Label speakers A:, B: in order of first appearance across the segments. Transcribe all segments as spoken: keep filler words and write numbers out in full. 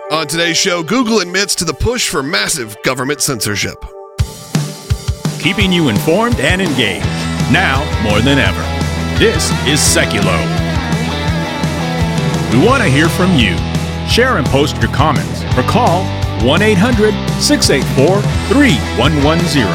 A: On today's show, Google admits to the push for massive government censorship.
B: Keeping you informed and engaged, now more than ever. This is Seculo. We want to hear from you. Share and post your comments or call one eight hundred, six eight four, three one one zero.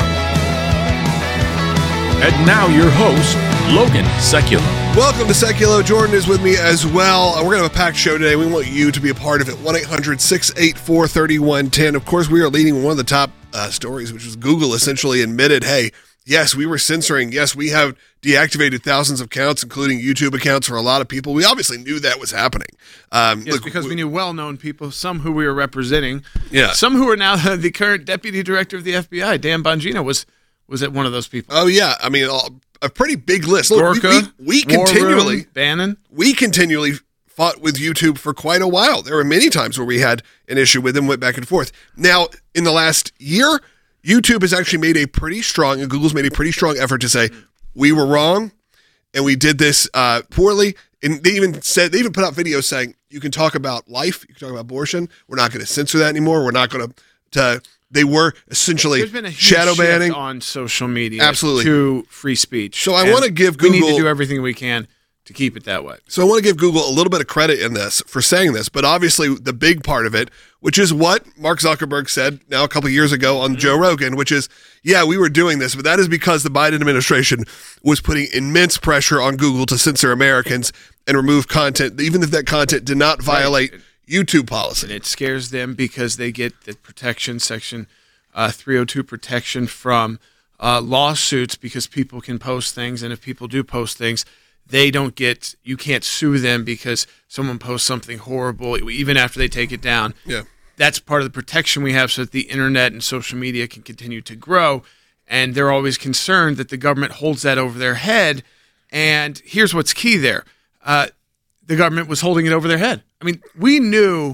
B: And now your host, Logan Seculo.
A: Welcome to Seculo. Jordan is with me as well. We're going to have a packed show today. We want you to be a part of it. one eight hundred, six eight four, three one one zero. Of course, we are leading one of the top uh, stories, which was Google essentially admitted, hey, yes, we were censoring. Yes, we have deactivated thousands of accounts, including YouTube accounts for a lot of people. We obviously knew that was happening. Um,
C: yes,
A: look,
C: because
A: we,
C: we knew well-known people, some who we were representing,
A: yeah.
C: some who are now the current deputy director of the F B I. Dan Bongino was was at one of those people.
A: Oh, yeah. I mean, a pretty big list. Look,
C: Gorka,
A: we, we, we continually,
C: Room, Bannon.
A: We continually fought with YouTube for quite a while. There were many times where we had an issue with them, went back and forth. Now, in the last year, YouTube has actually made a pretty strong, and Google's made a pretty strong effort to say, we were wrong, and we did this uh, poorly. And they even said, they even put out videos saying, you can talk about life, you can talk about abortion, we're not going to censor that anymore, we're not going to, to they were essentially
C: There's been a huge
A: shadow banning
C: shift on social media
A: Absolutely.
C: to free speech.
A: So I want to give Google...
C: We need to do everything we can to keep it that way.
A: So I want to give Google a little bit of credit in this for saying this, but obviously the big part of it, which is what Mark Zuckerberg said now a couple of years ago on mm-hmm. Joe Rogan, which is, yeah, we were doing this, but that is because the Biden administration was putting immense pressure on Google to censor Americans and remove content, even if that content did not violate right. YouTube policy.
C: And it scares them because they get the protection, section uh, three oh two protection from uh, lawsuits because people can post things, and if people do post things, they don't get, you can't sue them because someone posts something horrible, even after they take it down.
A: Yeah.
C: That's part of the protection we have so that the internet and social media can continue to grow. And they're always concerned that the government holds that over their head. And here's what's key there. Uh, the government was holding it over their head. I mean, we knew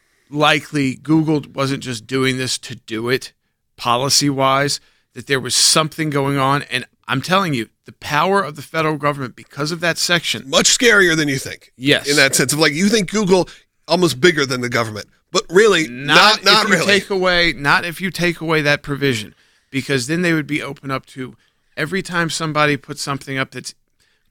C: likely Google wasn't just doing this to do it policy-wise, that there was something going on. And I'm telling you, the power of the federal government, because of that section.
A: Much scarier than you think.
C: Yes.
A: In that sense of like, you think Google almost bigger than the government, but really not, not, not
C: if you
A: really.
C: Take away, not if you take away that provision, because then they would be open up to every time somebody puts something up that's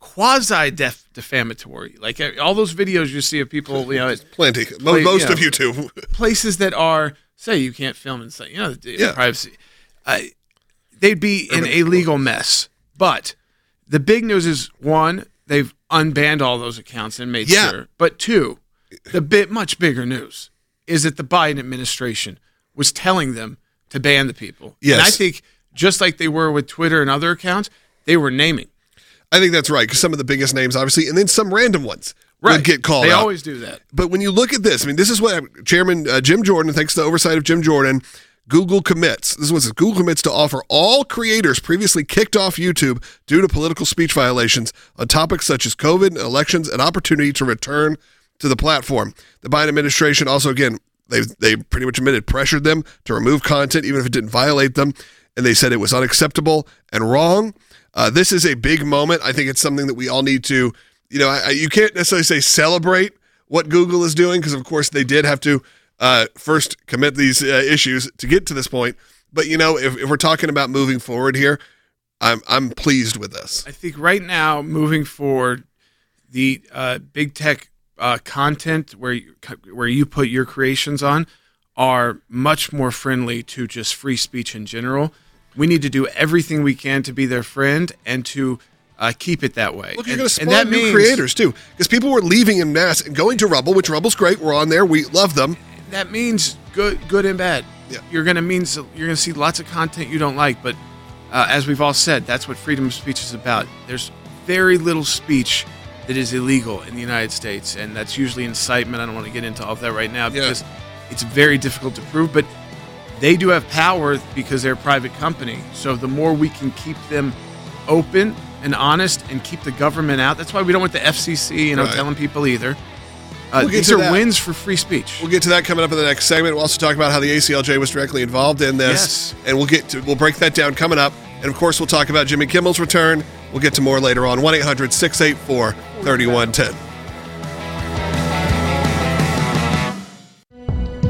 C: quasi-defamatory. Like all those videos you see of people, you know.
A: Plenty.
C: Play,
A: Most
C: you know,
A: of YouTube.
C: Places that are, say you can't film and say, you know,
A: yeah.
C: privacy. Uh, they'd be in a legal mess. But the big news is, one, they've unbanned all those accounts and made
A: yeah.
C: sure. But two, the bit much bigger news is that the Biden administration was telling them to ban the people.
A: Yes.
C: And I think just like they were with Twitter and other accounts, they were naming.
A: I think that's right, because some of the biggest names, obviously, and then some random ones
C: right.
A: would get called
C: They
A: out.
C: always do that.
A: But when you look at this, I mean, this is what Chairman uh, Jim Jordan, thanks to the oversight of Jim Jordan, Google commits. This is what it says. Google commits to offer all creators previously kicked off YouTube due to political speech violations on topics such as COVID, elections, an opportunity to return to the platform. The Biden administration also, again, they they pretty much admitted, pressured them to remove content, even if it didn't violate them. And they said it was unacceptable and wrong. Uh, this is a big moment. I think it's something that we all need to, you know, I, you can't necessarily say celebrate what Google is doing, because, of course, they did have to Uh, first commit these uh, issues to get to this point. But, you know, if, if we're talking about moving forward here, I'm I'm pleased with this.
C: I think right now, moving forward, the uh, big tech uh, content where you, where you put your creations on are much more friendly to just free speech in general. We need to do everything we can to be their friend and to uh, keep it that way.
A: Look, you're
C: and,
A: going to
C: and
A: spawn
C: that
A: new
C: means,
A: creators, too, because people were leaving en masse and going to Rumble, which Rumble's great. We're on there. We love them.
C: That means good, good and bad.
A: Yeah.
C: You're gonna means you're gonna see lots of content you don't like, but uh, as we've all said, that's what freedom of speech is about. There's very little speech that is illegal in the United States, and that's usually incitement. I don't want to get into all of that right now because yeah. it's very difficult to prove. But they do have power because they're a private company. So the more we can keep them open and honest and keep the government out, that's why we don't want the F C C, you know,
A: right.
C: telling people either. Uh,
A: we'll
C: these are that. wins for free speech.
A: We'll get to that coming up in the next segment. We'll also talk about how the A C L J was directly involved in this,
C: yes.
A: and we'll get to we'll break that down coming up. And of course, we'll talk about Jimmy Kimmel's return. We'll get to more later on. one eight hundred six eight four three one one zero.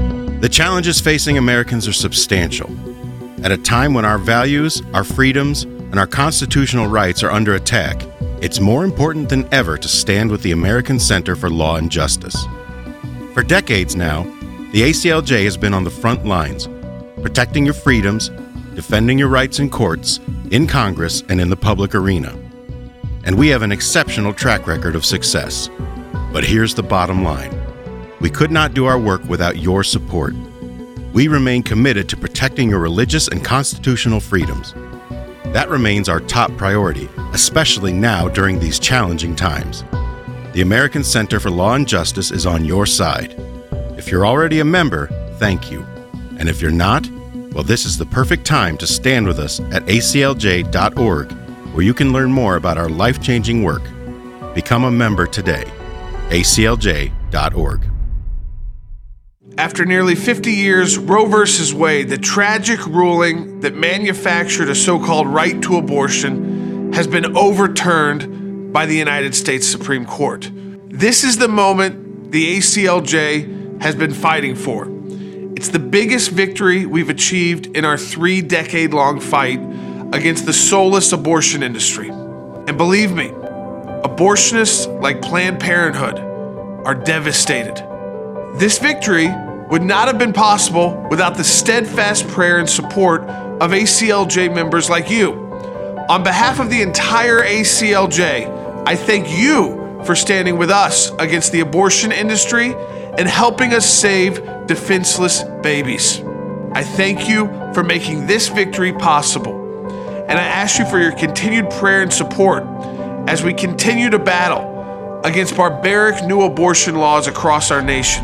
D: The challenges facing Americans are substantial. At a time when our values, our freedoms, and our constitutional rights are under attack, it's more important than ever to stand with the American Center for Law and Justice. For decades now, the A C L J has been on the front lines, protecting your freedoms, defending your rights in courts, in Congress, and in the public arena. And we have an exceptional track record of success. But here's the bottom line. We could not do our work without your support. We remain committed to protecting your religious and constitutional freedoms. That remains our top priority, especially now during these challenging times. The American Center for Law and Justice is on your side. If you're already a member, thank you. And if you're not, well, this is the perfect time to stand with us at A C L J dot org, where you can learn more about our life-changing work. Become a member today. A C L J dot org.
C: After nearly fifty years, Roe versus Wade, the tragic ruling that manufactured a so-called right to abortion, has been overturned by the United States Supreme Court. This is the moment the A C L J has been fighting for. It's the biggest victory we've achieved in our three-decade-long fight against the soulless abortion industry. And believe me, abortionists like Planned Parenthood are devastated. This victory would not have been possible without the steadfast prayer and support of A C L J members like you. On behalf of the entire A C L J, I thank you for standing with us against the abortion industry and helping us save defenseless babies. I thank you for making this victory possible. And I ask you for your continued prayer and support as we continue to battle against barbaric new abortion laws across our nation.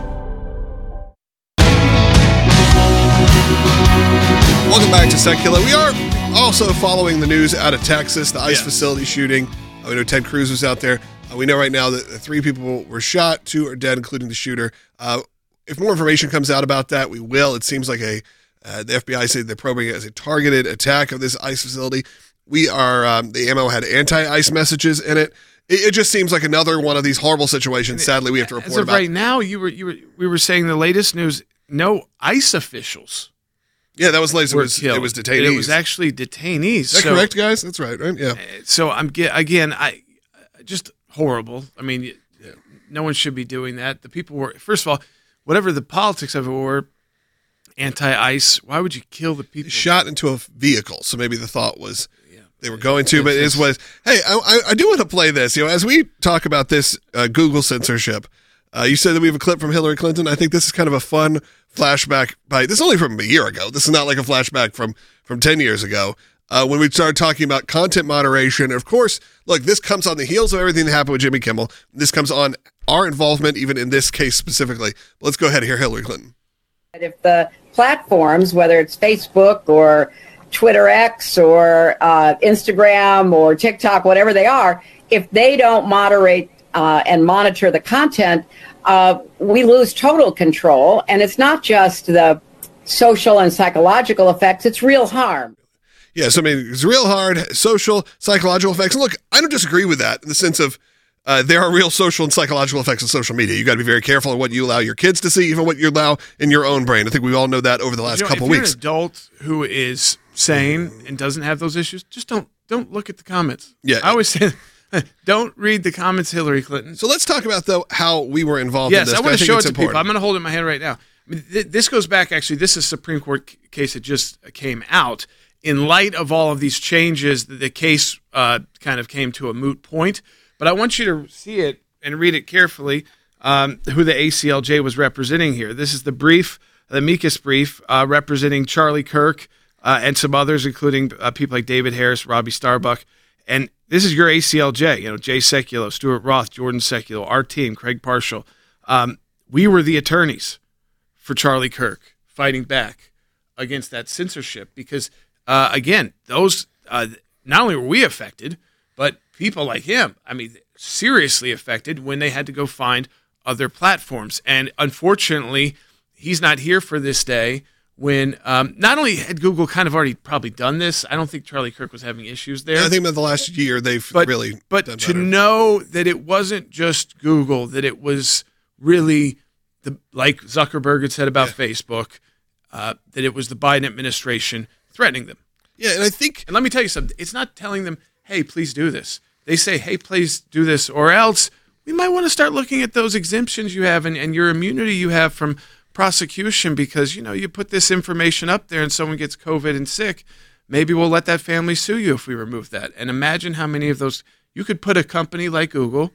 A: Welcome back to Secular. We are also following the news out of Texas, the ICE
C: yes.
A: facility shooting. Uh, we know Ted Cruz was out there. Uh, we know right now that three people were shot, two are dead, including the shooter. Uh, if more information comes out about that, we will. It seems like a uh, the F B I said they're probing it as a targeted attack of this ICE facility. We are um, the ammo had anti-ICE messages in it. it. It just seems like another one of these horrible situations. It, Sadly, we have to report
C: as of
A: about.
C: Right now, you were you were we were saying the latest news. No ICE officials.
A: Yeah, that was latest. It was,
C: killed.
A: it was detainees.
C: It was actually detainees.
A: Is that
C: so,
A: correct, guys? That's right, right? Yeah.
C: So I'm again, I just horrible. I mean, yeah. no one should be doing that. The people were, first of all, whatever the politics of it were, anti-ICE. Why would you kill the people?
A: Shot into a vehicle. So maybe the thought was yeah. they were going to, but it is was. Hey, I, I do want to play this. You know, as we talk about this uh, Google censorship. Uh, you said that we have a clip from Hillary Clinton. I think this is kind of a fun flashback. By this is only from a year ago. This is not like a flashback from from ten years ago uh, when we started talking about content moderation. Of course, look, this comes on the heels of everything that happened with Jimmy Kimmel. This comes on our involvement, even in this case specifically. But let's go ahead and hear Hillary Clinton.
E: If the platforms, whether it's Facebook or Twitter X or uh, Instagram or TikTok, whatever they are, if they don't moderate Uh, and monitor the content, uh, we lose total control. And it's not just the social and psychological effects, it's real harm.
A: Yes, I mean, it's real hard, social, psychological effects. And look, I don't disagree with that in the sense of uh, there are real social and psychological effects of social media. You got to be very careful on what you allow your kids to see, even what you allow in your own brain. I think we all know that over the last
C: you know,
A: couple
C: if you're
A: weeks.
C: An adult who is sane and doesn't have those issues, just don't don't look at the comments.
A: Yeah,
C: I always say, don't read the comments, Hillary Clinton.
A: So let's talk about, though, how we were involved
C: yes,
A: in this.
C: I want to show it to
A: important.
C: people. I'm going to hold it in my hand right now. I mean, th- this goes back, actually, this is a Supreme Court c- case that just came out. In light of all of these changes, the, the case uh, kind of came to a moot point. But I want you to see it and read it carefully, um, who the A C L J was representing here. This is the brief, the amicus brief, uh, representing Charlie Kirk uh, and some others, including uh, people like David Harris, Robbie Starbuck. And this is your A C L J, you know, Jay Sekulow, Stuart Roth, Jordan Sekulow, our team, Craig Parshall. Um, we were the attorneys for Charlie Kirk fighting back against that censorship because, uh, again, those uh, not only were we affected, but people like him, I mean, seriously affected when they had to go find other platforms. And unfortunately, he's not here for this day. When um, not only had Google kind of already probably done this, I don't think Charlie Kirk was having issues there.
A: Yeah, I think in the last year they've
C: but,
A: really
C: But
A: done
C: to
A: better.
C: know that it wasn't just Google, that it was really the like Zuckerberg had said about yeah. Facebook, uh, that it was the Biden administration threatening them.
A: Yeah, and I think...
C: And let me tell you something. It's not telling them, hey, please do this. They say, hey, please do this, or else we might want to start looking at those exemptions you have and, and your immunity you have from prosecution because, you know, you put this information up there and someone gets COVID and sick. Maybe we'll let that family sue you if we remove that. And imagine how many of those... You could put a company like Google...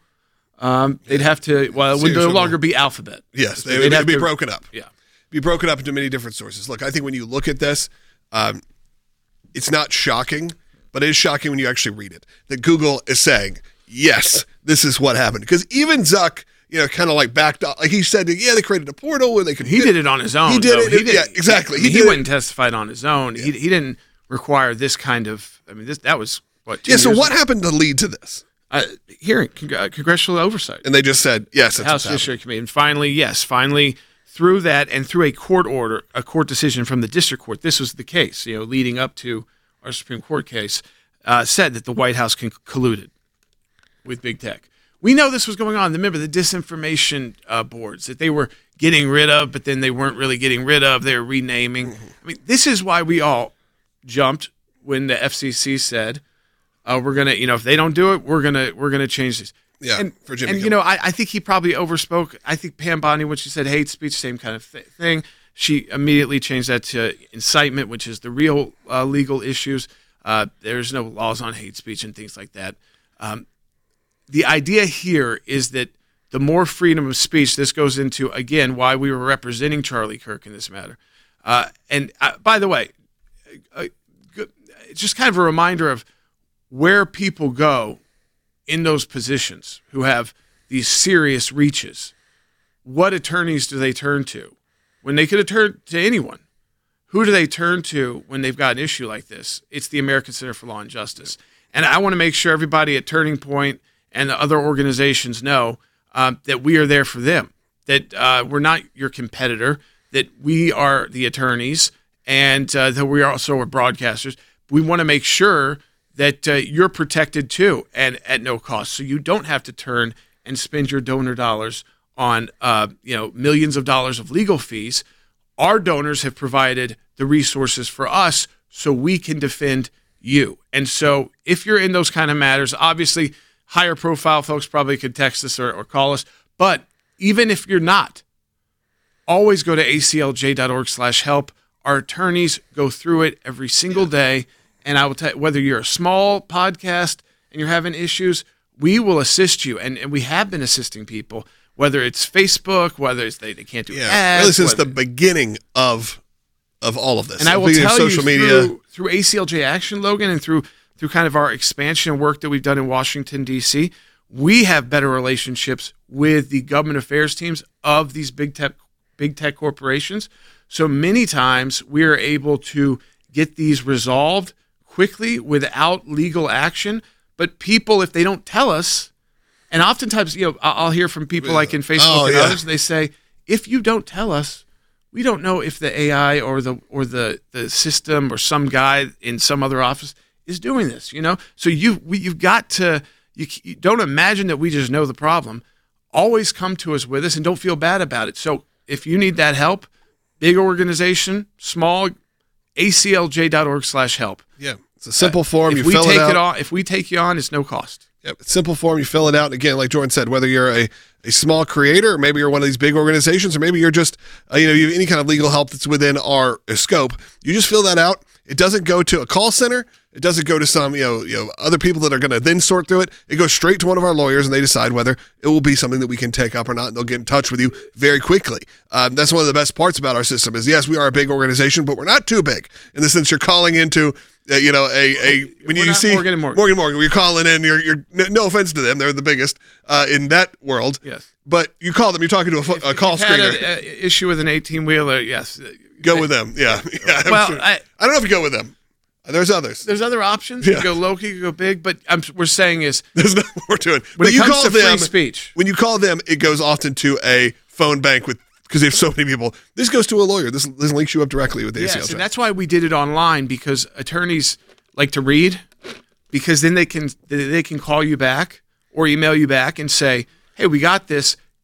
C: Um, they'd have to, well, it would no longer be Alphabet.
A: Yes, they would be to, broken up.
C: Yeah.
A: Be broken up into many different sources. Look, I think when you look at this, um, it's not shocking, but it is shocking when you actually read it. That Google is saying, yes, this is what happened. Because even Zuck, you know, kind of like backed up. Like he said, yeah, they created a portal where they could.
C: He
A: get,
C: did it on his own.
A: He did
C: though.
A: it.
C: He did,
A: yeah, exactly.
C: He,
A: he,
C: he
A: did
C: went and
A: it.
C: testified on his own. Yeah. He, he didn't require this kind of, I mean, this that was, what, two
A: Yeah, so
C: years
A: what
C: ago?
A: happened to lead to this?
C: Uh, hearing, con- uh, congressional oversight.
A: And they just said, yes,
C: the
A: that's
C: House Judiciary Committee. And finally, yes, finally, through that and through a court order, a court decision from the district court, this was the case, you know, leading up to our Supreme Court case, uh, said that the White House con- colluded with big tech. We know this was going on. Remember the disinformation uh, boards that they were getting rid of, but then they weren't really getting rid of. They were renaming. Mm-hmm. I mean, this is why we all jumped when the F C C said, Uh, we're gonna, you know, if they don't do it, we're gonna, we're gonna change this.
A: Yeah,
C: and,
A: for Jimmy.
C: And you know, I, I think he probably overspoke. I think Pam Bondi, when she said hate speech, same kind of th- thing. She immediately changed that to incitement, which is the real uh, legal issues. Uh, there's no laws on hate speech and things like that. Um, the idea here is that the more freedom of speech, this goes into again why we were representing Charlie Kirk in this matter. Uh, and uh, by the way, uh, it's just kind of a reminder of where people go in those positions who have these serious reaches. What attorneys do they turn to? When they could have turned to anyone, who do they turn to when they've got an issue like this? It's the American Center for Law and Justice. And I want to make sure everybody at Turning Point and the other organizations know um, that we are there for them, that uh, we're not your competitor, that we are the attorneys, and uh, that we also are broadcasters. We want to make sure that uh, you're protected too, and at no cost. So you don't have to turn and spend your donor dollars on uh, you know millions of dollars of legal fees. Our donors have provided the resources for us so we can defend you. And so if you're in those kind of matters, obviously higher profile folks probably could text us or, or call us. But even if you're not, always go to A C L J dot org slash help. Our attorneys go through it every single day. And I will tell you, whether you're a small podcast and you're having issues, we will assist you. And, and we have been assisting people, whether it's Facebook, whether it's they, they can't do
A: yeah,
C: ads.
A: Really since
C: whether,
A: the beginning of of all of this.
C: And I will
A: Beginning
C: tell
A: of social
C: you
A: media.
C: Through, through A C L J Action, Logan, and through through kind of our expansion and work that we've done in Washington, D C, we have better relationships with the government affairs teams of these big tech, big tech corporations. So many times we are able to get these resolved quickly without legal action. But people, if they don't tell us, and oftentimes, you know, I'll hear from people like in Facebook
A: oh,
C: and
A: yeah.
C: others, they say, if you don't tell us, we don't know if the A I or the or the, the system or some guy in some other office is doing this, you know? So you we, you've got to, you, you don't imagine that we just know the problem. Always come to us with us and don't feel bad about it. So if you need that help, big organization, small, A C L J dot org slash help.
A: Yeah. It's a simple
C: uh,
A: form.
C: If
A: you
C: we
A: fill
C: take
A: it out.
C: it on, if we take you on, it's no cost.
A: Yep. Simple form. You fill it out. And again, like Jordan said, whether you're a, a small creator, or maybe you're one of these big organizations, or maybe you're just, uh, you know, you have any kind of legal help that's within our uh, scope, you just fill that out. It doesn't go to a call center. It doesn't go to some, you know, you know, other people that are going to then sort through it. It goes straight to one of our lawyers, and they decide whether it will be something that we can take up or not. And they'll get in touch with you very quickly. Um, that's one of the best parts about our system is, yes, we are a big organization, but we're not too big in the sense you're calling into, uh, you know, a, a when
C: We're
A: you
C: not
A: see
C: Morgan and Morgan.
A: Morgan Morgan, you're calling in, you're, you're no offense to them, they're the biggest uh, in that world.
C: Yes.
A: But you call them, you're talking to a,
C: If
A: a call
C: you've had
A: screener.
C: an issue with an eighteen-wheeler, yes.
A: Go with them. Yeah. yeah I'm
C: Well,
A: sure.
C: I-
A: I don't know if you go with them. There's others.
C: There's other options.
A: Yeah.
C: You go local, you go big, but I'm, we're saying is
A: There's no more to it.
C: when
A: But
C: it
A: you
C: comes
A: call
C: to
A: them,
C: free speech.
A: when you call them, it goes often to a phone bank with because they have so many people. This goes to a lawyer. This, this links you up directly with the A C L
C: Yes,
A: J.
C: and that's why we did it online because attorneys like to read because then they can they can call you back or email you back and say, hey, we got this.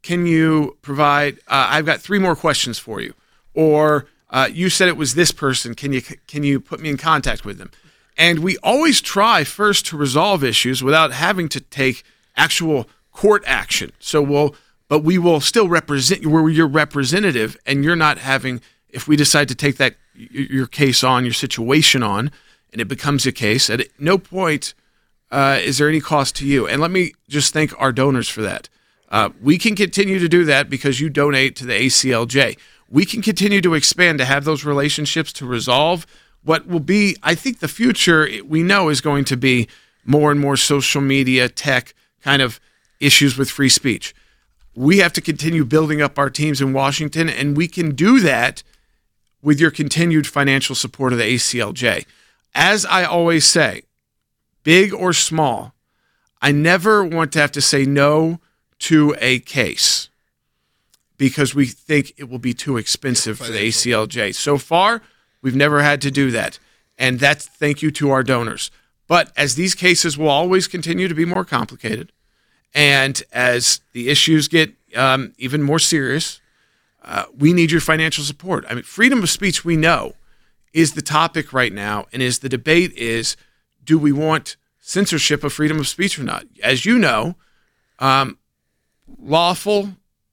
C: can you provide, uh, I've got three more questions for you. Or uh, you said it was this person. Can you can you put me in contact with them? And we always try first to resolve issues without having to take actual court action. So we'll, but we will still represent you. We're your representative, and you're not having, if we decide to take that your case on, your situation on, and it becomes a case, at no point uh, is there any cost to you. And let me just thank our donors for that. Uh, we can continue to do that because you donate to the A C L J. We can continue to expand to have those relationships to resolve what will be, I think the future we know is going to be more and more social media, tech kind of issues with free speech. We have to continue building up our teams in Washington, and we can do that with your continued financial support of the A C L J. As I always say, big or small, I never want to have to say no to a case because we think it will be too expensive for the A C L J. So far, we've never had to do that. And that's thank you to our donors. But as these cases will always continue to be more complicated, and as the issues get um, even more serious, uh, we need your financial support. I mean, freedom of speech, we know, is the topic right now, and is the debate is, do we want censorship of freedom of speech or not? As you know, um, lawful,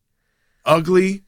C: ugly,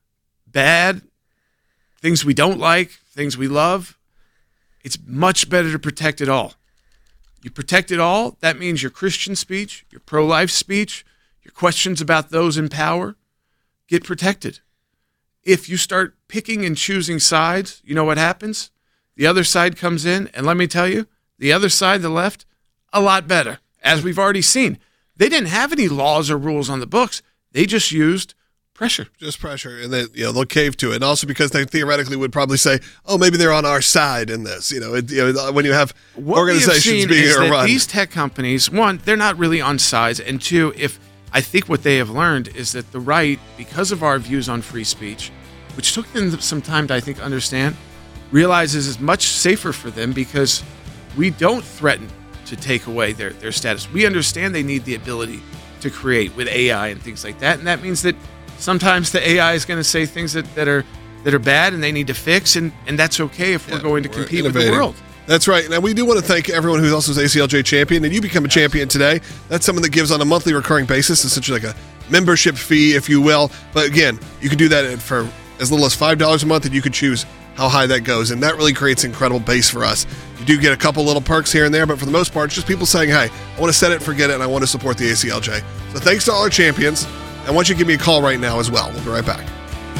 C: bad, things we don't like, things we love, it's much better to protect it all. You protect it all, that means your Christian speech, your pro-life speech, your questions about those in power get protected. If you start picking and choosing sides, you know what happens? The other side comes in, and let me tell you, the other side, the left, a lot better. As we've already seen, they didn't have any laws or rules on the books. They just used pressure.
A: Just pressure, and then you know they'll cave to it. And also because they theoretically would probably say, "Oh, maybe they're on our side in this." You know, it, you know when you have
C: what
A: organizations
C: we have seen
A: being
C: is that
A: run.
C: These tech companies, one, they're not really on sides, and two, if I think what they have learned is that the right, because of our views on free speech, which took them some time to I think understand, realizes it's much safer for them because we don't threaten to take away their their status. We understand they need the ability to create with A I and things like that, and that means that sometimes the A I is going to say things that, that are that are bad and they need to fix, and, and that's okay if yeah, we're going to compete innovating. with the world.
A: That's right. Now, we do want to thank everyone who's also an A C L J champion, and you become a champion today. That's someone that gives on a monthly recurring basis, essentially like a membership fee, if you will. But again, you can do that for as little as five dollars a month, and you can choose how high that goes, and that really creates an incredible base for us. You do get a couple little perks here and there, but for the most part, it's just people saying, hey, I want to set it, forget it, and I want to support the A C L J. So thanks to all our champions. I want you to give me a call right now as well. We'll be right back.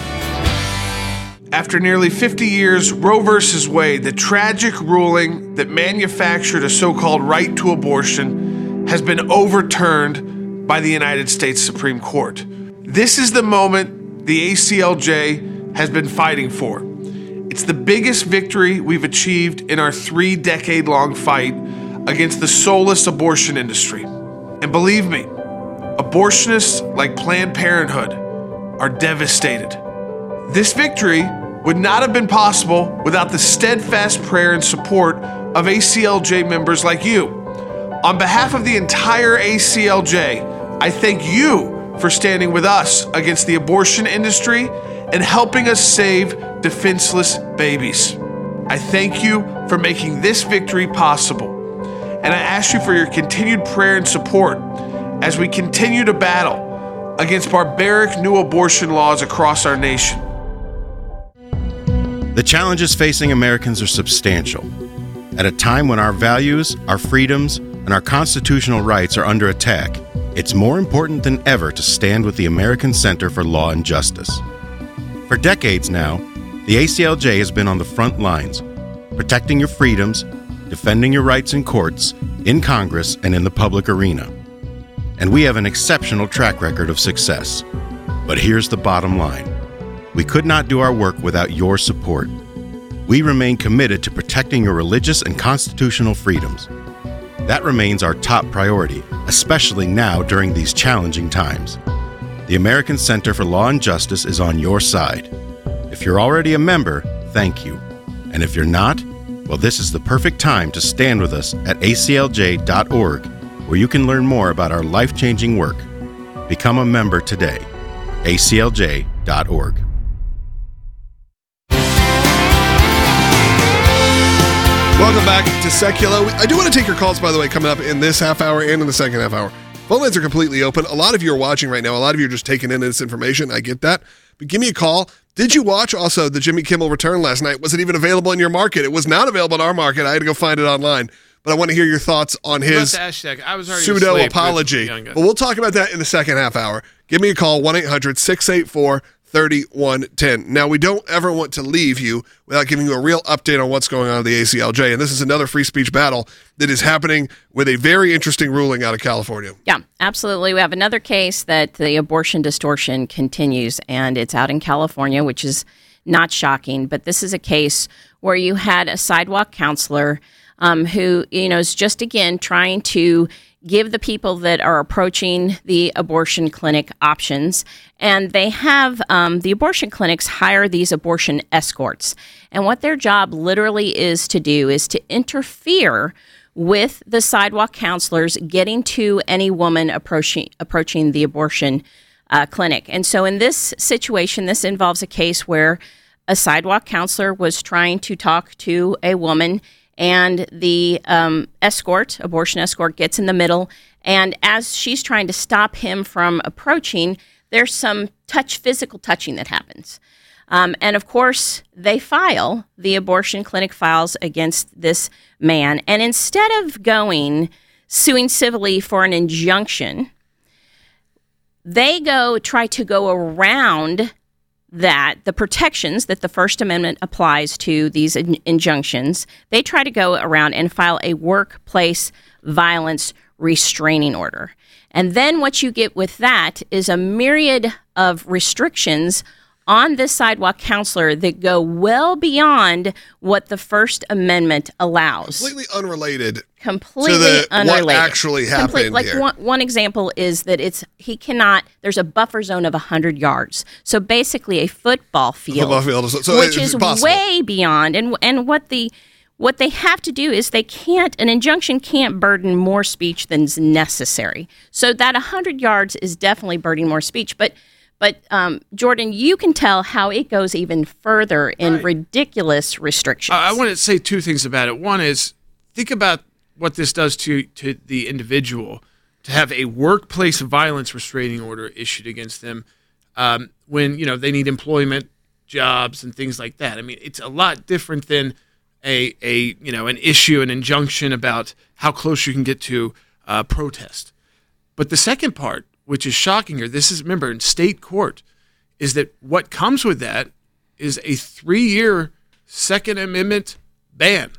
F: After nearly fifty years, Roe versus Wade, the tragic ruling that manufactured a so-called right to abortion, has been overturned by the United States Supreme Court. This is the moment the A C L J has been fighting for. It's the biggest victory we've achieved in our three-decade-long fight against the soulless abortion industry. And believe me, abortionists like Planned Parenthood are devastated. This victory would not have been possible without the steadfast prayer and support of A C L J members like you. On behalf of the entire A C L J, I thank you for standing with us against the abortion industry and helping us save defenseless babies. I thank you for making this victory possible, and I ask you for your continued prayer and support as we continue to battle against barbaric new abortion laws across our nation.
D: The challenges facing Americans are substantial. At a time when our values, our freedoms, and our constitutional rights are under attack, it's more important than ever to stand with the American Center for Law and Justice. For decades now, the A C L J has been on the front lines, protecting your freedoms, defending your rights in courts, in Congress, and in the public arena. And we have an exceptional track record of success. But here's the bottom line. We could not do our work without your support. We remain committed to protecting your religious and constitutional freedoms. That remains our top priority, especially now during these challenging times. The American Center for Law and Justice is on your side. If you're already a member, thank you. And if you're not, well, this is the perfect time to stand with us at A C L J dot org, where you can learn more about our life-changing work. Become a member today. A C L J dot org.
A: Welcome back to Seculo. I do want to take your calls, by the way, coming up in this half hour and in the second half hour. Phone lines are completely open. A lot of you are watching right now. A lot of you are just taking in this information. I get that. But give me a call. Did you watch also the Jimmy Kimmel return last night? Was it even available in your market? It was not available in our market. I had to go find it online. But I want to hear your thoughts on his
C: hashtag? I was already
A: pseudo
C: asleep
A: apology.
C: with
A: But we'll talk about that in the second half hour. Give me a call, one eight hundred six eight four three one one zero. Now, we don't ever want to leave you without giving you a real update on what's going on at the A C L J. And this is another free speech battle that is happening with a very interesting ruling out of California.
G: Yeah, absolutely. We have another case that the abortion distortion continues, and it's out in California, which is not shocking. But this is a case where you had a sidewalk counselor um, who, you know, is just, again, trying to give the people that are approaching the abortion clinic options. And they have um, the abortion clinics hire these abortion escorts. And what their job literally is to do is to interfere with the sidewalk counselors getting to any woman approaching approaching the abortion uh, clinic. And so in this situation, this involves a case where a sidewalk counselor was trying to talk to a woman, and the um, escort, abortion escort, gets in the middle. And as she's trying to stop him from approaching, there's some touch, physical touching that happens. Um, and of course, they file, the abortion clinic files against this man. And instead of going, suing civilly for an injunction, they go try to go around that, the protections that the First Amendment applies to these in- injunctions. They try to go around and file a workplace violence restraining order. And then what you get with that is a myriad of restrictions on this sidewalk counselor that go well beyond what the First Amendment allows.
A: Completely unrelated.
G: Completely
A: to the,
G: unrelated.
A: what actually happened
G: Complete, like
A: here.
G: One, one example is that it's he cannot. There's a buffer zone of one hundred yards. So basically, a football field,
A: Football field is- so
G: which
A: it's
G: is
A: impossible.
G: way beyond. And and what the what they have to do is they can't. An injunction can't burden more speech than's necessary. So that one hundred yards is definitely burdening more speech, but. But, um, Jordan, you can tell how it goes even further in
C: Right.
G: ridiculous restrictions.
C: I want to say two things about it. One is, think about what this does to, to the individual to have a workplace violence restraining order issued against them um, when, you know, they need employment, jobs, and things like that. I mean, it's a lot different than a, a you know, an issue, an injunction about how close you can get to uh, protest. But the second part, which is shocking here, this is, remember, in state court, is that what comes with that is a three-year Second Amendment ban.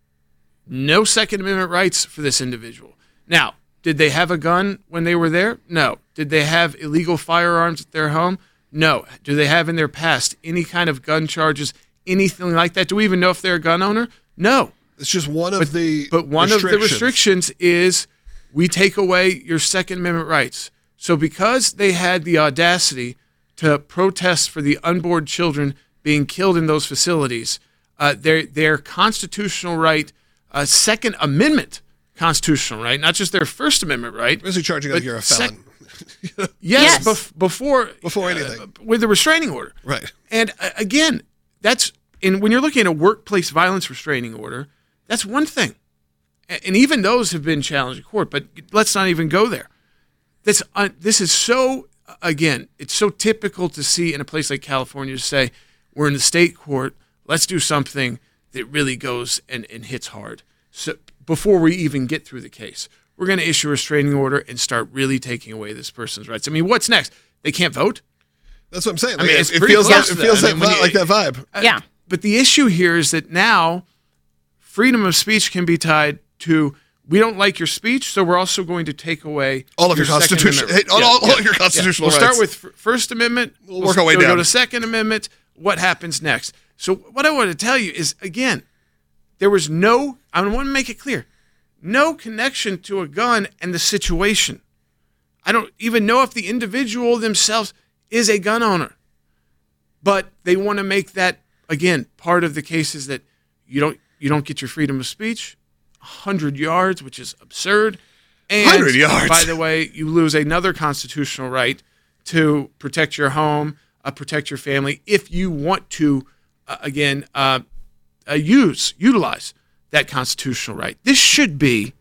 C: No Second Amendment rights for this individual. Now, did they have a gun when they were there? No. Did they have illegal firearms at their home? No. Do they have in their past any kind of gun charges, anything like that? Do we even know if they're a gun owner? No.
A: It's just one of
C: But,
A: the
C: but one of the
A: restrictions.
C: restrictions is we take away your Second Amendment rights. So because they had the audacity to protest for the unborn children being killed in those facilities, uh, their their constitutional right, uh, Second Amendment constitutional right, not just their First Amendment right.
A: Is he charging
C: but
A: like you're a
C: sec-
A: felon?
C: Yes,
G: Yes.
C: Bef- before
A: Before anything.
C: uh, with the restraining order.
A: Right.
C: And uh, again, that's in when you're looking at a workplace violence restraining order, that's one thing. A- And even those have been challenged in court, but let's not even go there. This uh, this is so, again, it's so typical to see in a place like California to say, we're in the state court, let's do something that really goes and, and hits hard. So before we even get through the case, we're going to issue a restraining order and start really taking away this person's rights. I mean, what's next? They can't vote?
A: That's what I'm saying.
C: I mean,
A: Like,
C: it's
A: it, it
C: pretty
A: feels
C: close
A: like,
C: to
A: it feels
C: that. I
A: like,
C: mean, when
A: vi- like
C: you-
A: that vibe.
C: Uh,
G: Yeah.
C: But the issue here is that now freedom of speech can be tied to, we don't like your speech, so we're also going to take away
A: All of your
C: Second
A: constitution-
C: Amendment.
A: hey, all- all- all of your constitutional
C: We'll
A: rights.
C: start with f- First Amendment.
A: We'll work our way
C: we'll
A: down.
C: Go to Second Amendment. What happens next? So what I want to tell you is, again, there was no, I want to make it clear, no connection to a gun and the situation. I don't even know if the individual themselves is a gun owner. But they want to make that, again, part of the case is that you don't you don't get your freedom of speech, one hundred yards, which is absurd. And
A: one hundred yards.
C: by the way, you lose another constitutional right to protect your home, uh, protect your family, if you want to, uh, again, uh, uh, use, utilize that constitutional right. This should be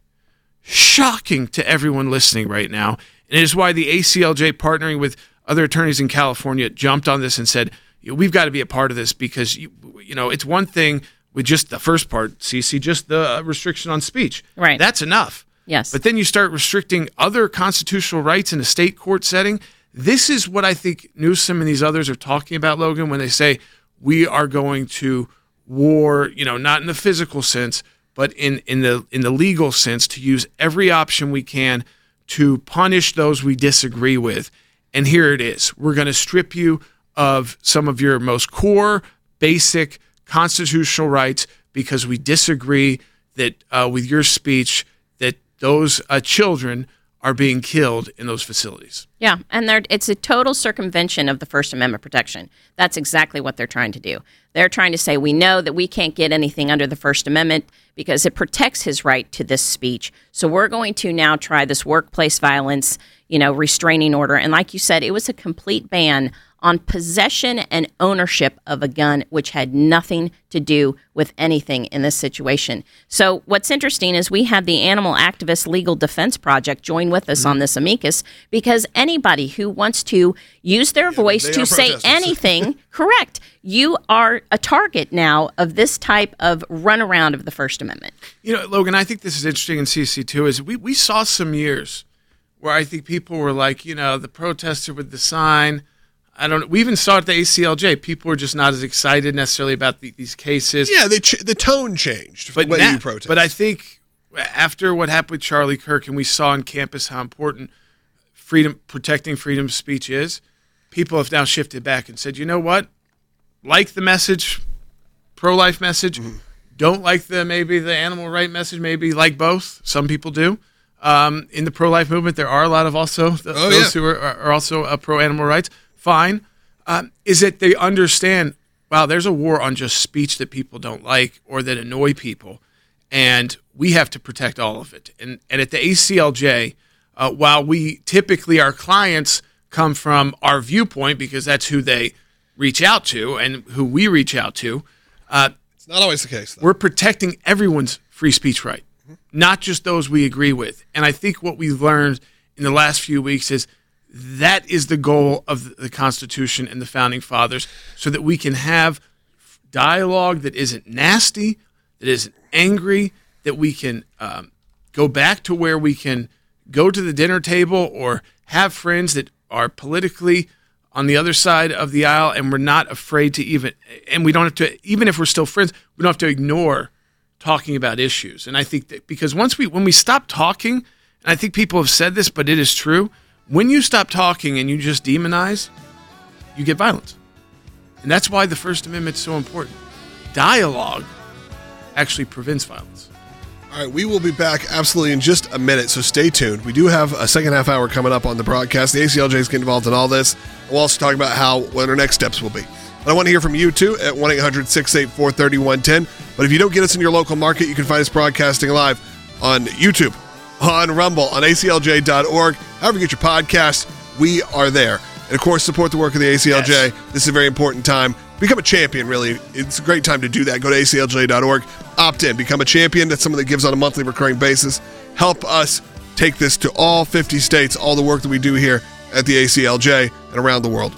C: shocking to everyone listening right now. And it is why the A C L J, partnering with other attorneys in California, jumped on this and said, we've got to be a part of this because, you, you know, it's one thing with just the first part, Cece, just the restriction on speech.
G: Right.
C: That's enough.
G: Yes.
C: But then you start restricting other constitutional rights in a state court setting. This is what I think Newsom and these others are talking about, Logan, when they say we are going to war, you know, not in the physical sense, but in, in the in the legal sense, to use every option we can to punish those we disagree with. And here it is. We're going to strip you of some of your most core, basic constitutional rights because we disagree that uh, with your speech that those uh, children are being killed in those facilities.
G: Yeah, and they're, it's a total circumvention of the First Amendment protection. That's exactly what they're trying to do. They're trying to say, we know that we can't get anything under the First Amendment because it protects his right to this speech. So we're going to now try this workplace violence, you know, restraining order. And like you said, it was a complete ban on possession and ownership of a gun, which had nothing to do with anything in this situation. So what's interesting is we had the Animal Activist Legal Defense Project join with us mm-hmm. on this amicus, because anybody who wants to use their yeah, voice to say anything, correct, you are a target now of this type of runaround of the First Amendment.
C: You know, Logan, I think this is interesting in C C too, is we, we saw some years where I think people were like, you know, the protester with the sign. I don't. We even saw at the A C L J, people were just not as excited necessarily about the, these cases.
A: Yeah, they ch- the tone changed.
C: But
A: when
C: now,
A: you protest.
C: But I think after what happened with Charlie Kirk, and we saw on campus how important freedom, protecting freedom of speech is, people have now shifted back and said, you know what? Like the message, pro-life message. Mm-hmm. Don't like the maybe the animal right message. Maybe like both. Some people do. Um, in the pro-life movement, there are a lot of also th-
A: oh,
C: those
A: yeah.
C: who are, are also uh, pro-animal rights. Fine. Um, is that they understand, wow, there's a war on just speech that people don't like or that annoy people, and we have to protect all of it. And and at the A C L J, uh, while we typically, our clients come from our viewpoint because that's who they reach out to and who we reach out to, uh,
A: it's not always the case, though.
C: We're protecting everyone's free speech right, mm-hmm. not just those we agree with. And I think what we've learned in the last few weeks is that is the goal of the Constitution and the Founding Fathers, so that we can have dialogue that isn't nasty, that isn't angry, that we can um, go back to where we can go to the dinner table or have friends that are politically on the other side of the aisle, and we're not afraid to even, and we don't have to, even if we're still friends, we don't have to ignore talking about issues. And I think that because once we, when we stop talking, and I think people have said this, but it is true, when you stop talking and you just demonize, you get violence. And that's why the First Amendment is so important. Dialogue actually prevents violence.
A: All right, we will be back absolutely in just a minute, so stay tuned. We do have a second half hour coming up on the broadcast. The A C L J is getting involved in all this. We'll also talk about how what our next steps will be. But I want to hear from you, too, at one eight hundred six eight four three one one zero. But if you don't get us in your local market, you can find us broadcasting live on YouTube, on Rumble, on A C L J dot org. However you get your podcasts, we are there. And, of course, support the work of the A C L J. Yes. This is a very important time. Become a champion, really. It's a great time to do that. Go to A C L J dot org. Opt in. Become a champion. That's someone that gives on a monthly recurring basis. Help us take this to all fifty states, all the work that we do here at the A C L J and around the world.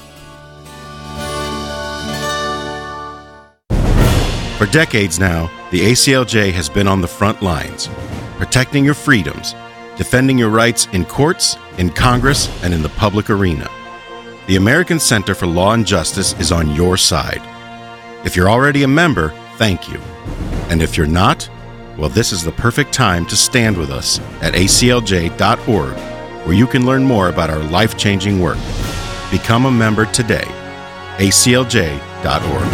D: For decades now, the A C L J has been on the front lines, protecting your freedoms, defending your rights in courts, in Congress, and in the public arena. The American Center for Law and Justice is on your side. If you're already a member, thank you. And if you're not, well, this is the perfect time to stand with us at A C L J dot org, where you can learn more about our life-changing work. Become a member today. A C L J dot org.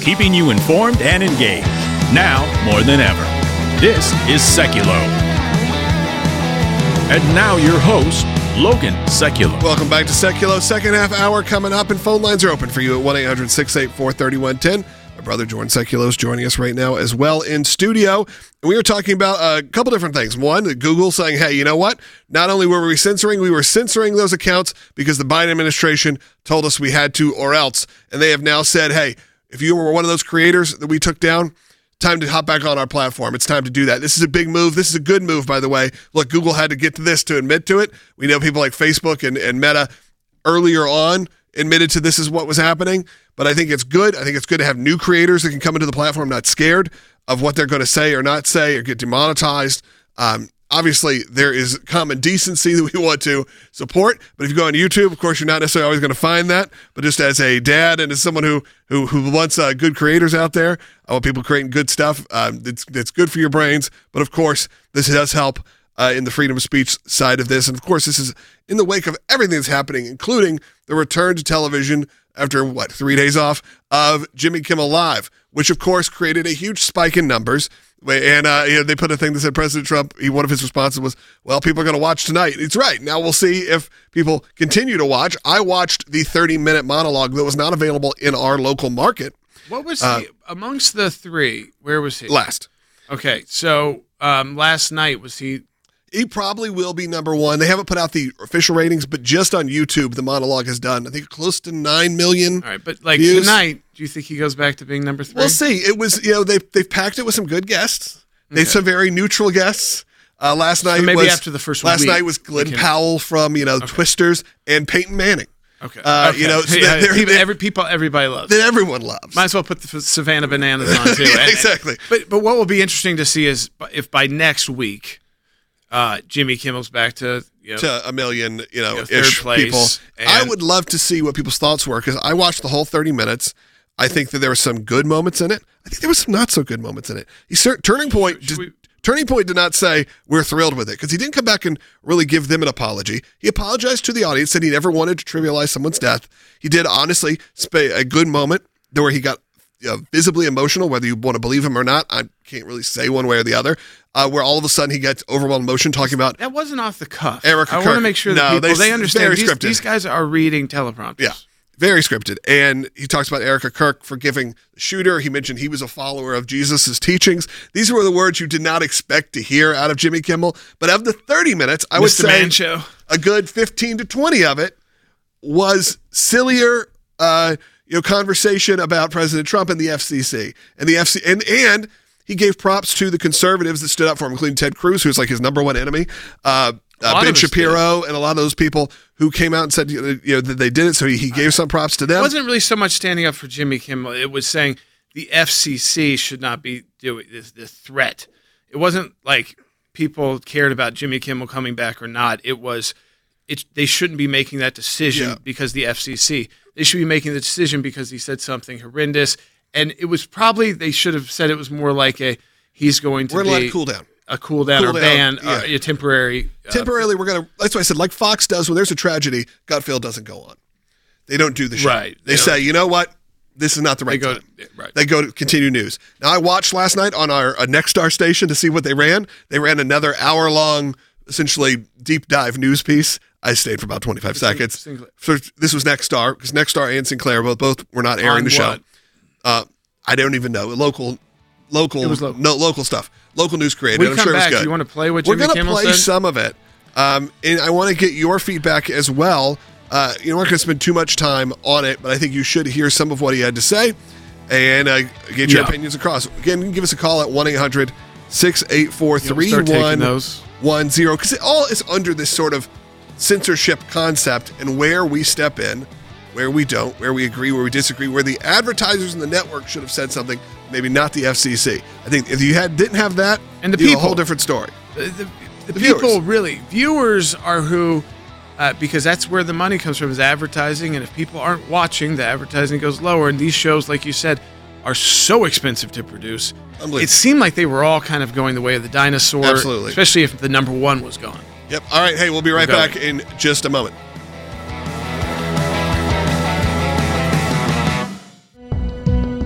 B: keeping you informed and engaged. Now more than ever. This is Seculo. And now your host, Logan Seculo.
A: Welcome back to Seculo. Second half hour coming up, and phone lines are open for you at one eight hundred six eight four three one one zero. My brother Jordan Seculo is joining us right now as well in studio. And we were talking about a couple different things. One, Google saying, hey, you know what? Not only were we censoring, we were censoring those accounts because the Biden administration told us we had to or else. And they have now said, hey, if you were one of those creators that we took down, time to hop back on our platform. It's time to do that. This is a big move. This is a good move, by the way. Look, Google had to get to this to admit to it. We know people like Facebook and, and Meta earlier on admitted to this is what was happening, but I think it's good. I think it's good to have new creators that can come into the platform not scared of what they're going to say or not say or get demonetized. Um, obviously, there is common decency that we want to support, but if you go on YouTube, of course, you're not necessarily always going to find that, but just as a dad and as someone who who, who wants uh, good creators out there, I want people creating good stuff. Um, that's, that's good for your brains, but of course, this does help Uh, in the freedom of speech side of this. And of course, this is in the wake of everything that's happening, including the return to television after, what, three days off of Jimmy Kimmel Live, which of course created a huge spike in numbers. And uh, you know, they put a thing that said President Trump, he, one of his responses was, well, people are going to watch tonight. It's right. Now we'll see if people continue to watch. I watched the thirty-minute monologue that was not available in our local market.
C: What was
A: uh,
C: he, amongst the three, where was he?
A: Last.
C: Okay, so um, last night, was he...
A: He probably will be number one. They haven't put out the official ratings, but just on YouTube, the monologue has done, I think, close to nine million.
C: All right, but like
A: views.
C: Tonight, do you think he goes back to being number three?
A: We'll see. It was, you know, they've, they've packed it with some good guests. They
C: Okay.
A: had some very neutral guests. Uh, last night
C: So maybe
A: was,
C: after the first
A: last
C: week,
A: night was Glenn
C: we can-
A: Powell from, you know, Twisters and Peyton Manning.
C: Okay.
A: Uh,
C: okay.
A: You know, so
C: Yeah,
A: they're,
C: people,
A: they're,
C: every, people, everybody loves.
A: that everyone loves.
C: Might as well put the Savannah Bananas on, too.
A: Yeah,
C: And-
A: exactly.
C: But, but what will be interesting to see is if by next week, Uh, Jimmy Kimmel's back to, you know,
A: to a million, you know,
C: you know, third
A: ish
C: place,
A: people.
C: and-
A: I would love to see what people's thoughts were because I watched the whole thirty minutes. I think that there were some good moments in it. I think there were some not so good moments in it. He cert- Turning Point
C: Should
A: did,
C: we-
A: Turning Point did not say we're thrilled with it because he didn't come back and really give them an apology. He apologized to the audience, said he never wanted to trivialize someone's death. He did honestly spay a good moment where he got you know, visibly emotional, whether you want to believe him or not. I can't really say one way or the other. Uh, where all of a sudden he gets overwhelmed emotion talking about
C: that wasn't off the cuff.
A: Erica
C: I want
A: Kirk.
C: to make sure that
A: No,
C: people,
A: they-
C: they understand
A: very
C: these,
A: scripted.
C: these guys are reading teleprompters.
A: Yeah, very scripted. And he talks about Erica Kirk forgiving the shooter. He mentioned he was a follower of Jesus' teachings. These were the words you did not expect to hear out of Jimmy Kimmel. But of the thirty minutes, I would
C: Mister
A: say
C: Man Show.
A: a good fifteen to twenty of it was sillier uh, you know, conversation about President Trump and the F C C. And the F C and and he gave props to the conservatives that stood up for him, including Ted Cruz, who's like his number one enemy. Uh, Uh,
C: lot
A: Ben
C: of us
A: Shapiro and a lot of those people who came out and said you know that they did it, so he, he gave some props to
C: It
A: them.
C: wasn't really so much standing up for Jimmy Kimmel. It was saying the F C C should not be doing this, this threat. It wasn't like people cared about Jimmy Kimmel coming back or not. It was it, they shouldn't be making that decision
A: Yeah.
C: because the F C C. They should be making the decision because he said something horrendous. And it was probably, they should have said it was more like a, he's going to
A: We're
C: be
A: gonna let it cool down.
C: a cool down
A: Cool
C: or
A: down,
C: ban, uh,
A: yeah.
C: a temporary. Uh,
A: Temporarily, we're gonna. That's why I said, like Fox does when there's a tragedy, gut feel doesn't go on. They don't do the show.
C: Right.
A: They,
C: They
A: say,
C: don't-
A: you know what, this is not the
C: they
A: right
C: go,
A: time.
C: right.
A: They go to continue news. Now, I watched last night on our uh, Nexstar station to see what they ran. They ran another hour long, essentially deep dive news piece. I stayed for about twenty-five seconds.
C: Sinclair.
A: So this was Nexstar because Nexstar and Sinclair both both were not airing
C: On
A: the show.
C: what?
A: Uh, I don't even know local, local,
C: It was local.
A: no local stuff. Local news created.
C: We
A: I'm
C: come
A: sure it was
C: back.
A: good.
C: Do you want to play what
A: We're
C: Jimmy
A: going to
C: Kimmel
A: play
C: said?
A: some of it. Um, and I want to get your feedback as well. Uh, you know, we're not going to spend too much time on it, but I think you should hear some of what he had to say and uh, get your
C: Yeah.
A: opinions across. Again, you can give us a call at one eight hundred six eight four three
C: start taking
A: one
C: those.
A: one zero because it all is under this sort of censorship concept and where we step in, where we don't, where we agree, where we disagree, where the advertisers and the network should have said something, maybe not the F C C. I think if you had didn't have that,
C: And the
A: it'd be a
C: people.
A: whole different story.
C: The, the, the
A: The
C: people
A: viewers.
C: really, viewers are who, uh, because that's where the money comes from is advertising. And if people aren't watching, the advertising goes lower. And these shows, like you said, are so expensive to produce.
A: Unbelievable.
C: It seemed like they were all kind of going the way of the dinosaur.
A: Absolutely.
C: Especially if the number one was gone.
A: Yep. All right. Hey, we'll be right
C: We're
A: back
C: going.
A: in just a moment.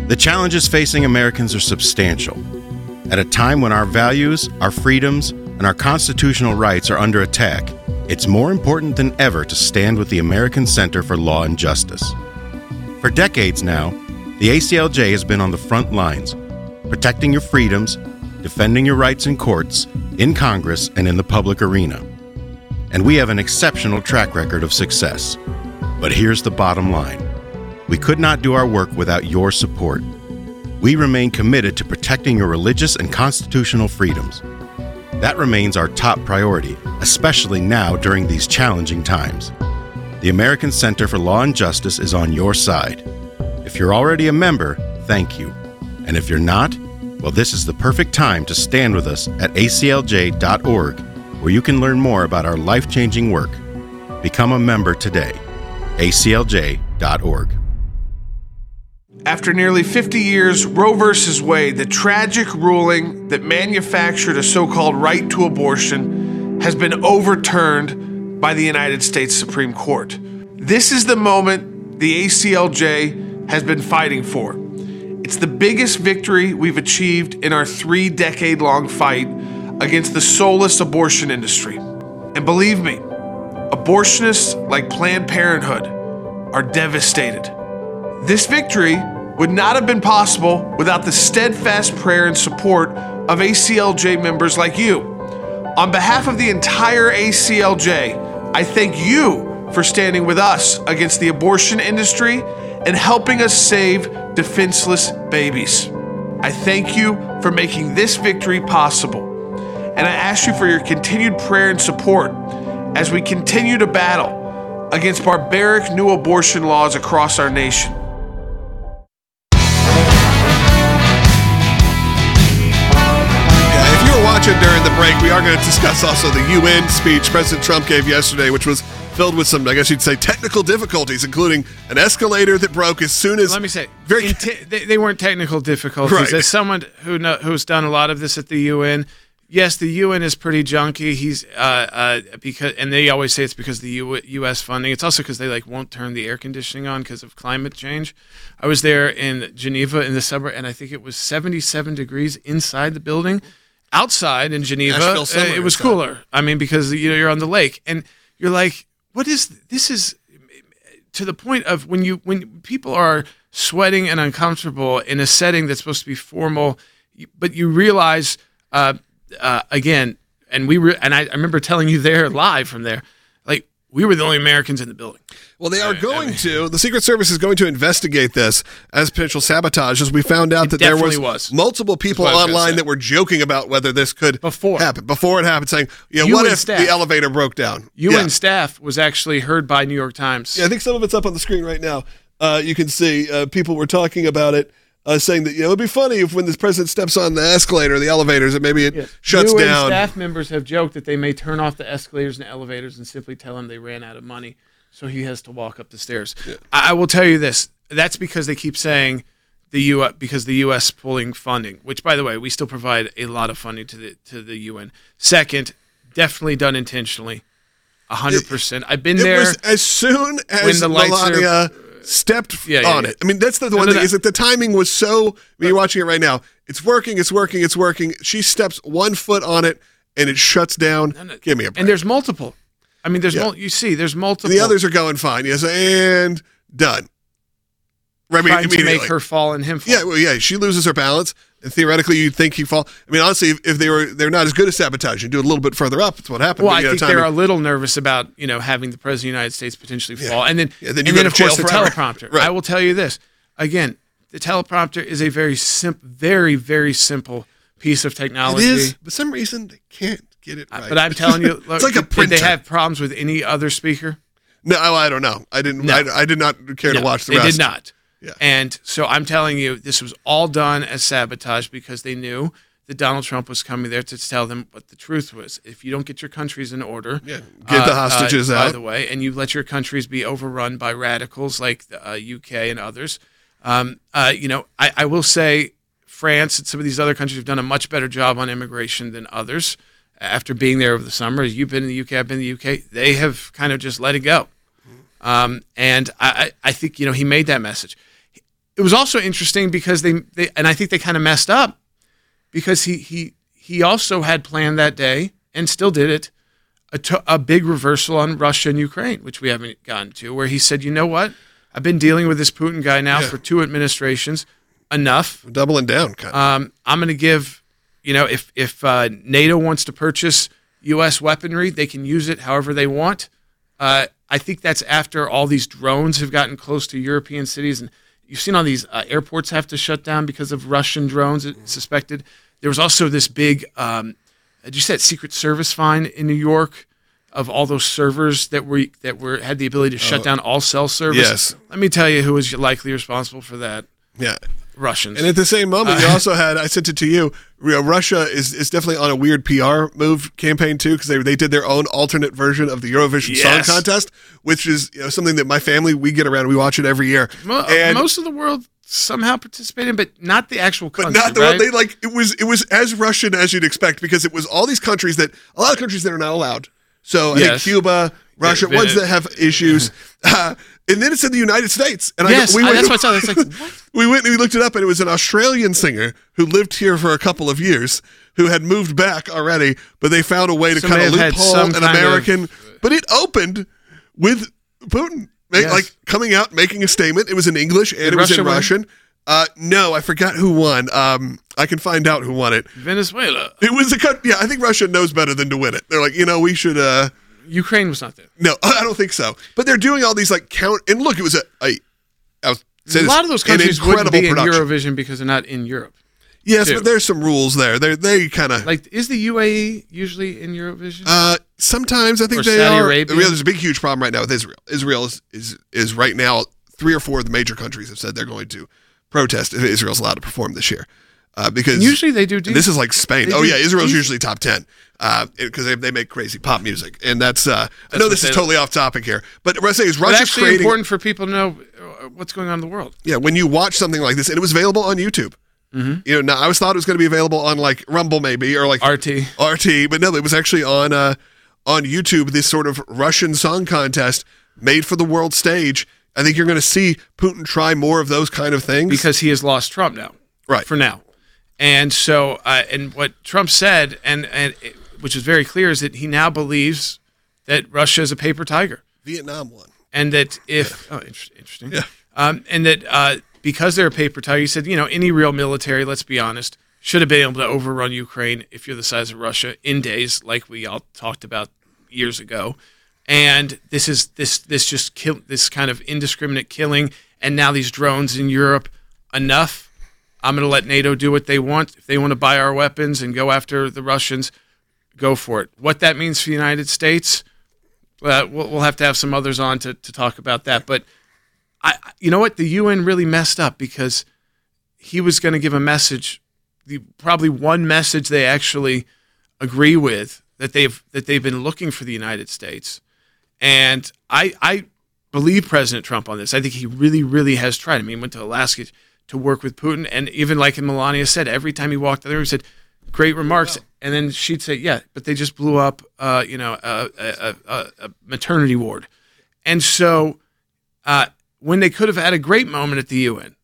D: The challenges facing Americans are substantial. At a time when our values, our freedoms, and our constitutional rights are under attack, it's more important than ever to stand with the American Center for Law and Justice. For decades now, the A C L J has been on the front lines, protecting your freedoms, defending your rights in courts, in Congress, and in the public arena. And we have an exceptional track record of success. But here's the bottom line. We could not do our work without your support. We remain committed to protecting your religious and constitutional freedoms. That remains our top priority, especially now during these challenging times. The American Center for Law and Justice is on your side. If you're already a member, thank you. And if you're not, well, this is the perfect time to stand with us at A C L J dot org, where you can learn more about our life-changing work. Become a member today. A C L J dot org.
F: After nearly fifty years, Roe versus Wade, the tragic ruling that manufactured a so-called right to abortion, has been overturned by the United States Supreme Court. This is the moment the A C L J has been fighting for. It's the biggest victory we've achieved in our three-decade-long fight against the soulless abortion industry. And believe me, abortionists like Planned Parenthood are devastated. This victory would not have been possible without the steadfast prayer and support of A C L J members like you. On behalf of the entire A C L J, I thank you for standing with us against the abortion industry and helping us save defenseless babies. I thank you for making this victory possible. And I ask you for your continued prayer and support as we continue to battle against barbaric new abortion laws across our nation.
A: Watching during the break, we are going to discuss also the U N speech President Trump gave yesterday, which was filled with some, I guess you'd say, technical difficulties, including an escalator that broke as soon as...
C: Let me say,
A: very
C: te- they, they weren't technical difficulties.
A: Right.
C: As someone who know, who's done a lot of this at the U N, yes, the U N is pretty junky. He's uh, uh, because, and they always say it's because of the U- U.S. funding. It's also because they like won't turn the air conditioning on because of climate change. I was there in Geneva in the summer, and I think it was seventy-seven degrees inside the building. Outside in Geneva, uh, it was cooler. I mean, because you know you're on the lake, and you're like, "What is this?" Is to the point of when you when people are sweating and uncomfortable in a setting that's supposed to be formal, but you realize uh, uh, again, and we re- and I, I remember telling you there live from there, like we were the only Americans in the building.
A: Well, they are going to. The Secret Service is going to investigate this as potential sabotage, as we found out
C: It
A: that there was,
C: was.
A: multiple people
C: That's what I was gonna
A: online
C: say.
A: that were joking about whether this could
C: Before.
A: happen. Before it happened, saying, you know,
C: U
A: what
C: N
A: if
C: staff.
A: the elevator broke down?
C: U N
A: Yeah.
C: staff was actually heard by New York Times.
A: Yeah, I think some of it's up on the screen right now. Uh, you can see uh, people were talking about it, uh, saying that you know it'd be funny if when the president steps on the escalator, the elevators, that maybe it
C: Yeah.
A: shuts
C: U N
A: down.
C: staff members have joked that they may turn off the escalators and elevators and simply tell him they ran out of money, so he has to walk up the stairs.
A: Yeah.
C: I, I will tell you this: that's because they keep saying the U S because the U S pulling funding. Which, by the way, we still provide a lot of funding to the to the U N. Second, definitely done intentionally, a hundred percent. I've been
A: It
C: there
A: was as soon as
C: when the lights are-
A: Melania stepped
C: Yeah, yeah,
A: on
C: yeah.
A: it. I mean, that's the, the
C: No,
A: one
C: no,
A: thing
C: no.
A: is that the timing was so. I mean, you're watching it right now. It's working. It's working. It's working. She steps one foot on it, and it shuts down.
C: No, no.
A: Give me a break.
C: and there's multiple. I mean, there's
A: Yeah.
C: mul- you see, there's multiple.
A: the others are going fine. Yes, and done. Right, I mean,
C: trying to
A: immediately.
C: make her fall and him fall.
A: Yeah, well, yeah. She loses her balance, and theoretically, you'd think he fall. I mean, honestly, if, if they were, they're not as good as sabotage. You do it a little bit further up. That's what happened.
C: Well,
A: But,
C: I
A: you know,
C: think
A: timing-
C: they're a little nervous about you know having the president of the United States potentially fall, and then
A: Yeah, then you
C: and
A: go
C: then
A: to
C: of course
A: jail
C: the
A: forever.
C: teleprompter.
A: Right.
C: I will tell you this again: the teleprompter is a very simple, very very simple piece of
A: It
C: technology.
A: is. For some reason, they can't get it right.
C: But I'm telling you, look,
A: it's like a
C: did, did
A: printer.
C: they have problems with any other speaker?
A: No, I don't know. I didn't.
C: No.
A: I, I did not care to
C: No,
A: watch the
C: they
A: rest.
C: did not.
A: Yeah.
C: And so I'm telling you, this was all done as sabotage because they knew that Donald Trump was coming there to tell them what the truth was. If you don't get your countries in order,
A: Yeah, get the
C: uh,
A: hostages
C: uh,
A: out.
C: by the way, and you let your countries be overrun by radicals like the uh, U K and others, um, uh, you know, I, I will say France and some of these other countries have done a much better job on immigration than others. After being there over the summer, you've been in the U K, I've been in the U K, they have kind of just let it go. Um, and I, I I think, you know, he made that message. it was also interesting because they, they and I think they kind of messed up because he he he also had planned that day and still did it a, t- a big reversal on Russia and Ukraine, which we haven't gotten to, where he said, you know what, I've been dealing with this Putin guy now yeah. for two administrations, enough,
A: doubling down. Kind of.
C: Um, I'm going to give, you know, if if uh, NATO wants to purchase U S weaponry, they can use it however they want. Uh, I think that's after all these drones have gotten close to European cities, and you've seen all these uh, airports have to shut down because of Russian drones mm-hmm. suspected. There was also this big, um, did you say that Secret Service fine in New York of all those servers that were that were had the ability to shut oh. down all cell service?
A: Yes.
C: Let me tell you who was likely responsible for that.
A: Yeah.
C: Russians.
A: And at the same moment, you also had, I sent it to you, you know, Russia is, is definitely on a weird P R move campaign too, because they they did their own alternate version of the Eurovision
C: yes.
A: Song Contest, which is you know, something that my family, we get around, we watch it every year.
C: Mo-
A: and,
C: most of the world somehow participated, but not the actual country,
A: But not the
C: right?
A: one, they like, it was, it was as Russian as you'd expect, because it was all these countries that, a lot of countries that are not allowed. So I
C: yes.
A: think Cuba, Russia,
C: yeah,
A: ones that have issues. Uh, and then it said the United States. And
C: yes,
A: I, we
C: I,
A: went,
C: that's what I saw. It's like, what?
A: We went and we looked it up, and it was an Australian singer who lived here for a couple of years, who had moved back already, but they found a way to
C: Somebody
A: kind of
C: had
A: loophole
C: some
A: an
C: kind
A: American.
C: of-
A: But it opened with Putin, make,
C: Yes.
A: like coming out, making a statement. It was in English and
C: Did
A: it was
C: Russia
A: in
C: win?
A: Russian. Uh, no, I forgot who won. Um, I can find out who won it.
C: Venezuela.
A: It was a cut. Yeah, I think Russia knows better than to win it. They're like, you know, we should. Uh,
C: Ukraine was not there.
A: no, I don't think so. But they're doing all these like count. And look, it was a. a I was
C: A lot of those countries wouldn't be in
A: production.
C: Eurovision because they're not in Europe.
A: Yes,
C: too.
A: but there's some rules there. They they kind of
C: Like, is the U A E usually in Eurovision?
A: Uh, sometimes I think
C: Or
A: they
C: Saudi
A: are.
C: Arabia?
A: There's a big, huge problem right now with Israel. Israel is, is is right now three or four of the major countries have said they're going to protest if Israel's allowed to perform this year. Uh, because
C: Usually they do.
A: this is like Spain.
C: They
A: Oh
C: do
A: yeah, Israel's
C: decent.
A: usually top ten because they they make crazy pop music, and that's. Uh, I know
C: what
A: this is
C: they-
A: totally off topic here, but what I say is
C: It's
A: Russia's
C: actually
A: creating.
C: important for people to know uh, what's going on in the world.
A: Yeah, when you watch something like this, and it was available on YouTube.
C: Mm-hmm.
A: You know, now I always thought it was going to be available on like Rumble maybe or like
C: R T.
A: R T, but no, it was actually on uh, on YouTube. This sort of Russian song contest made for the world stage. I think you're going to see Putin try more of those kind of things
C: Because he has lost Trump now.
A: Right.
C: For now. And so, uh, and what Trump said, and, and it, which is very clear, is that he now believes that Russia is a paper tiger.
A: Vietnam won.
C: And that if, oh, inter- interesting.
A: Yeah.
C: Um, and that uh, because they're a paper tiger, he said, you know, any real military, let's be honest, should have been able to overrun Ukraine if you're the size of Russia in days, like we all talked about years ago. And this is this this just kill this kind of indiscriminate killing, and now these drones in Europe. Enough. I'm going to let NATO do what they want. If they want to buy our weapons and go after the Russians, go for it. What that means for the United States, uh, we'll, we'll have to have some others on to, to talk about that. But I, you know what? The U N really messed up because he was going to give a message, the probably one message they actually agree with that they've that they've been looking for the United States. And I I believe President Trump on this. I think he really, really has tried. I mean, he went to Alaska to work with Putin. And even like Melania said, every time he walked there, he said, great remarks. And then she'd say, yeah, but they just blew up, uh, you know, a, a, a, a maternity ward. And so uh, when they could have had a great moment at the U N,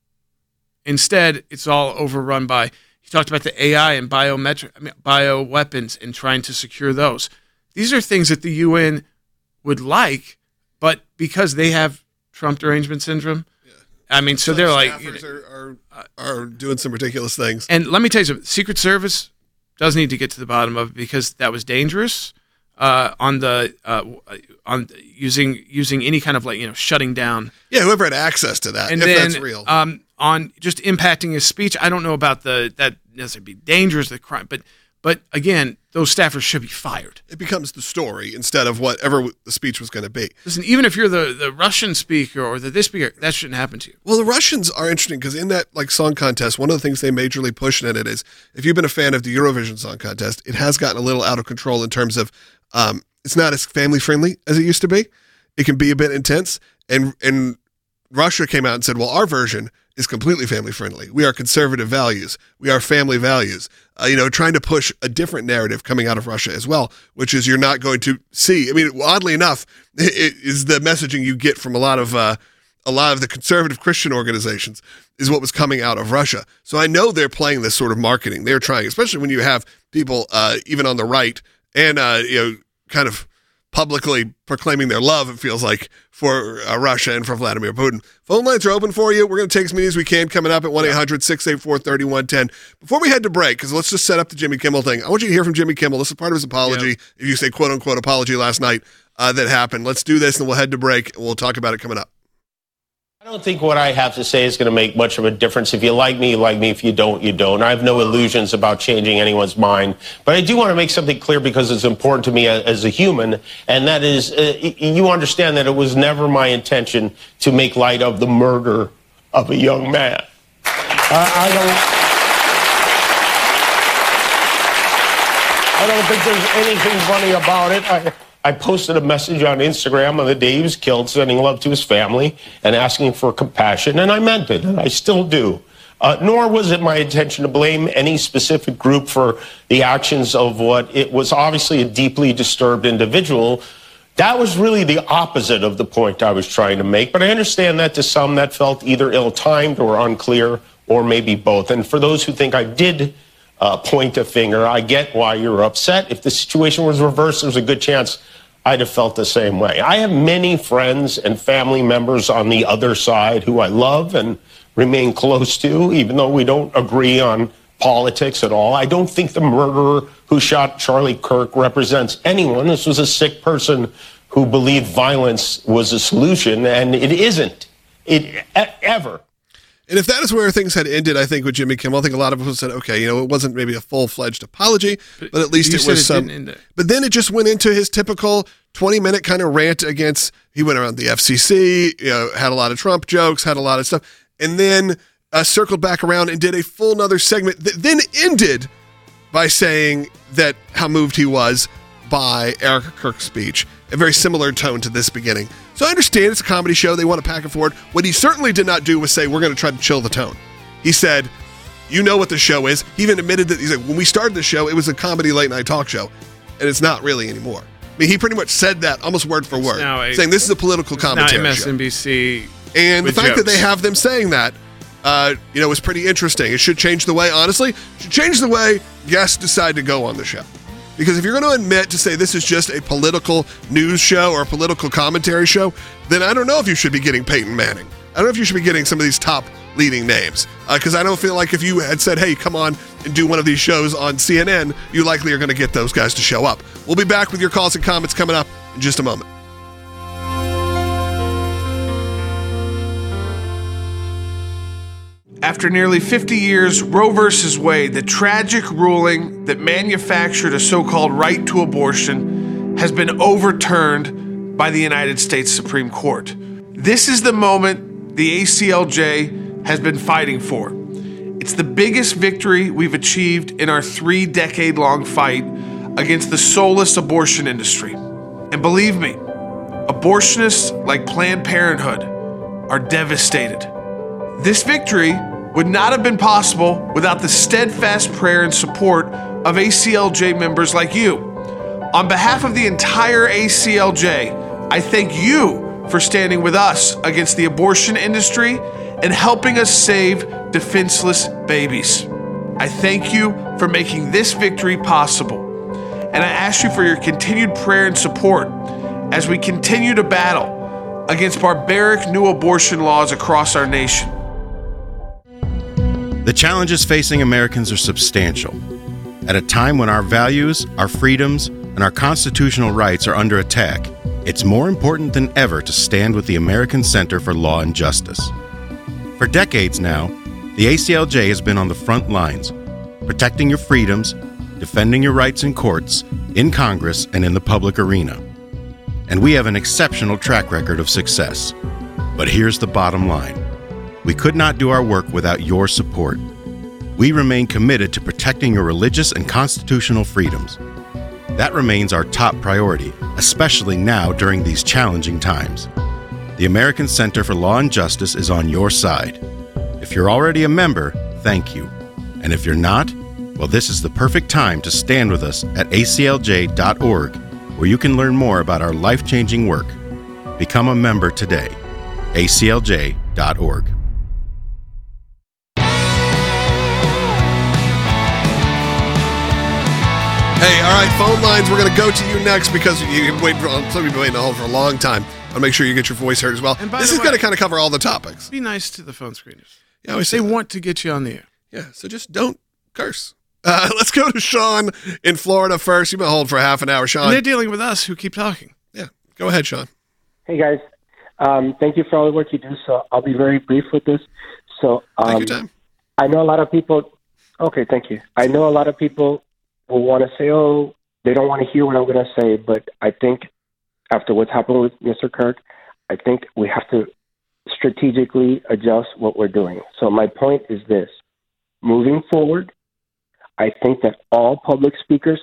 C: instead, it's all overrun by, he talked about the A I and biometric, I mean, bioweapons and trying to secure those. These are things that the U N would like, but because they have Trump derangement syndrome, yeah. I mean, so
A: Some
C: they're like,
A: staffers are, are are doing some ridiculous things.
C: and let me tell you something. Secret Service does need to get to the bottom of it because that was dangerous uh, on the uh, on using using any kind of like you know shutting down.
A: Yeah, whoever had access to that,
C: And
A: if
C: then
A: that's real.
C: Um, on just impacting his speech. I don't know about the that necessarily be dangerous the crime, but but again, those staffers should be fired.
A: It becomes the story instead of whatever the speech was going to be.
C: Listen, even if you're the, the Russian speaker or the this speaker, that shouldn't happen to you.
A: Well, the Russians are interesting because in that like song contest, one of the things they majorly push in it is if you've been a fan of the Eurovision Song Contest, it has gotten a little out of control in terms of um, it's not as family friendly as it used to be. It can be a bit intense, and and Russia came out and said, well, our version is completely family friendly. We are conservative values. We are family values. Uh, you know, trying to push a different narrative coming out of Russia as well, which is you're not going to see. I mean, oddly enough, it is the messaging you get from a lot of uh, a lot of the conservative Christian organizations is what was coming out of Russia. So I know they're playing this sort of marketing. They're trying, especially when you have people uh, even on the right and uh, you know kind of publicly proclaiming their love, it feels like, for uh, Russia and for Vladimir Putin. Phone lines are open for you. We're going to take as many as we can coming up at one eight hundred six eight four three one one zero. Before we head to break, because let's just set up the Jimmy Kimmel thing. I want you to hear from Jimmy Kimmel. This is part of his apology. Yep. If you say quote-unquote apology last night uh, that happened. Let's do this, and we'll head to break, and we'll talk about it coming up.
H: I don't think what I have to say is going to make much of a difference. If you like me, you like me. If you don't, you don't. I have no illusions about changing anyone's mind. But I do want to make something clear because it's important to me as a human, and that is uh, you understand that it was never my intention to make light of the murder of a young man. I, I don't... I don't think there's anything funny about it. I, I posted a message on Instagram on the day he was killed, sending love to his family and asking for compassion, and I meant it, and I still do. Uh, nor was it my intention to blame any specific group for the actions of what it was obviously a deeply disturbed individual. That was really the opposite of the point I was trying to make, but I understand that to some that felt either ill-timed or unclear, or maybe both. And for those who think I did Uh, point a finger, I get why you're upset. If the situation was reversed, there's a good chance I'd have felt the same way. I have many friends and family members on the other side who I love and remain close to, even though we don't agree on politics at all. I don't think the murderer who shot Charlie Kirk represents anyone. This was a sick person who believed violence was a solution, and it isn't. It e- ever.
A: And if that is where things had ended, I think with Jimmy Kimmel, I think a lot of people said, okay, you know, it wasn't maybe a full-fledged apology, but, but at least it was it some. But then it just went into his typical twenty-minute kind of rant against. He went around the F C C, you know, had a lot of Trump jokes, had a lot of stuff, and then uh, circled back around and did a full nother segment that then ended by saying that how moved he was by Erica Kirk's speech. A very similar tone to this beginning. So I understand it's a comedy show. They want to pack it forward. What he certainly did not do was say, we're going to try to chill the tone. He said, you know what the show is. He even admitted that, he's like, when we started the show, it was a comedy late night talk show. And it's not really anymore. I mean, he pretty much said that almost word for word, a, saying this is a political commentary
C: now M S N B C
A: show. And the fact
C: jokes.
A: that they have them saying that, uh, you know, is pretty interesting. It should change the way, honestly, it should change the way guests decide to go on the show. Because if you're going to admit to say this is just a political news show or a political commentary show, then I don't know if you should be getting Peyton Manning. I don't know if you should be getting some of these top leading names. Because uh, I don't feel like if you had said, hey, come on and do one of these shows on C N N, you likely are going to get those guys to show up. We'll be back with your calls and comments coming up in just a moment.
F: After nearly fifty years, Roe versus Wade, the tragic ruling that manufactured a so-called right to abortion, has been overturned by the United States Supreme Court. This is the moment the A C L J has been fighting for. It's the biggest victory we've achieved in our three-decade-long fight against the soulless abortion industry. And believe me, abortionists like Planned Parenthood are devastated. This victory would not have been possible without the steadfast prayer and support of A C L J members like you. On behalf of the entire A C L J, I thank you for standing with us against the abortion industry and helping us save defenseless babies. I thank you for making this victory possible. And I ask you for your continued prayer and support as we continue to battle against barbaric new abortion laws across our nation.
D: The challenges facing Americans are substantial. At a time when our values, our freedoms, and our constitutional rights are under attack, it's more important than ever to stand with the American Center for Law and Justice. For decades now, the A C L J has been on the front lines, protecting your freedoms, defending your rights in courts, in Congress, and in the public arena. And we have an exceptional track record of success. But here's the bottom line. We could not do our work without your support. We remain committed to protecting your religious and constitutional freedoms. That remains our top priority, especially now during these challenging times. The American Center for Law and Justice is on your side. If you're already a member, thank you. And if you're not, well, this is the perfect time to stand with us at A C L J dot org, where you can learn more about our life-changing work. Become a member today. A C L J dot org.
A: Hey, all right, phone lines, we're going to go to you next because you've been waiting for, some of you have been waiting on hold for a long time. I'll make sure you get your voice heard as well.
C: And by
A: This
C: the
A: is
C: way-
A: going to kind of cover all the topics.
C: Be nice to the phone screeners.
A: Yeah, I always
C: They
A: say that.
C: want to get you on the air.
A: Yeah, so just don't curse. Uh, let's go to Sean in Florida first. You've been holding for half an hour,
C: And
A: Sean.
C: they're dealing with us who keep talking.
A: Yeah, go ahead, Sean.
I: Hey guys, um, thank you for all the work you do. So I'll be very brief with this. So um,
A: Take your time.
I: I know a lot of people. Okay, thank you. I know a lot of people will want to say, "Oh, they don't want to hear what I'm going to say." But I think after what's happened with Mister Kirk, I think we have to strategically adjust what we're doing. So my point is this: moving forward, I think that all public speakers,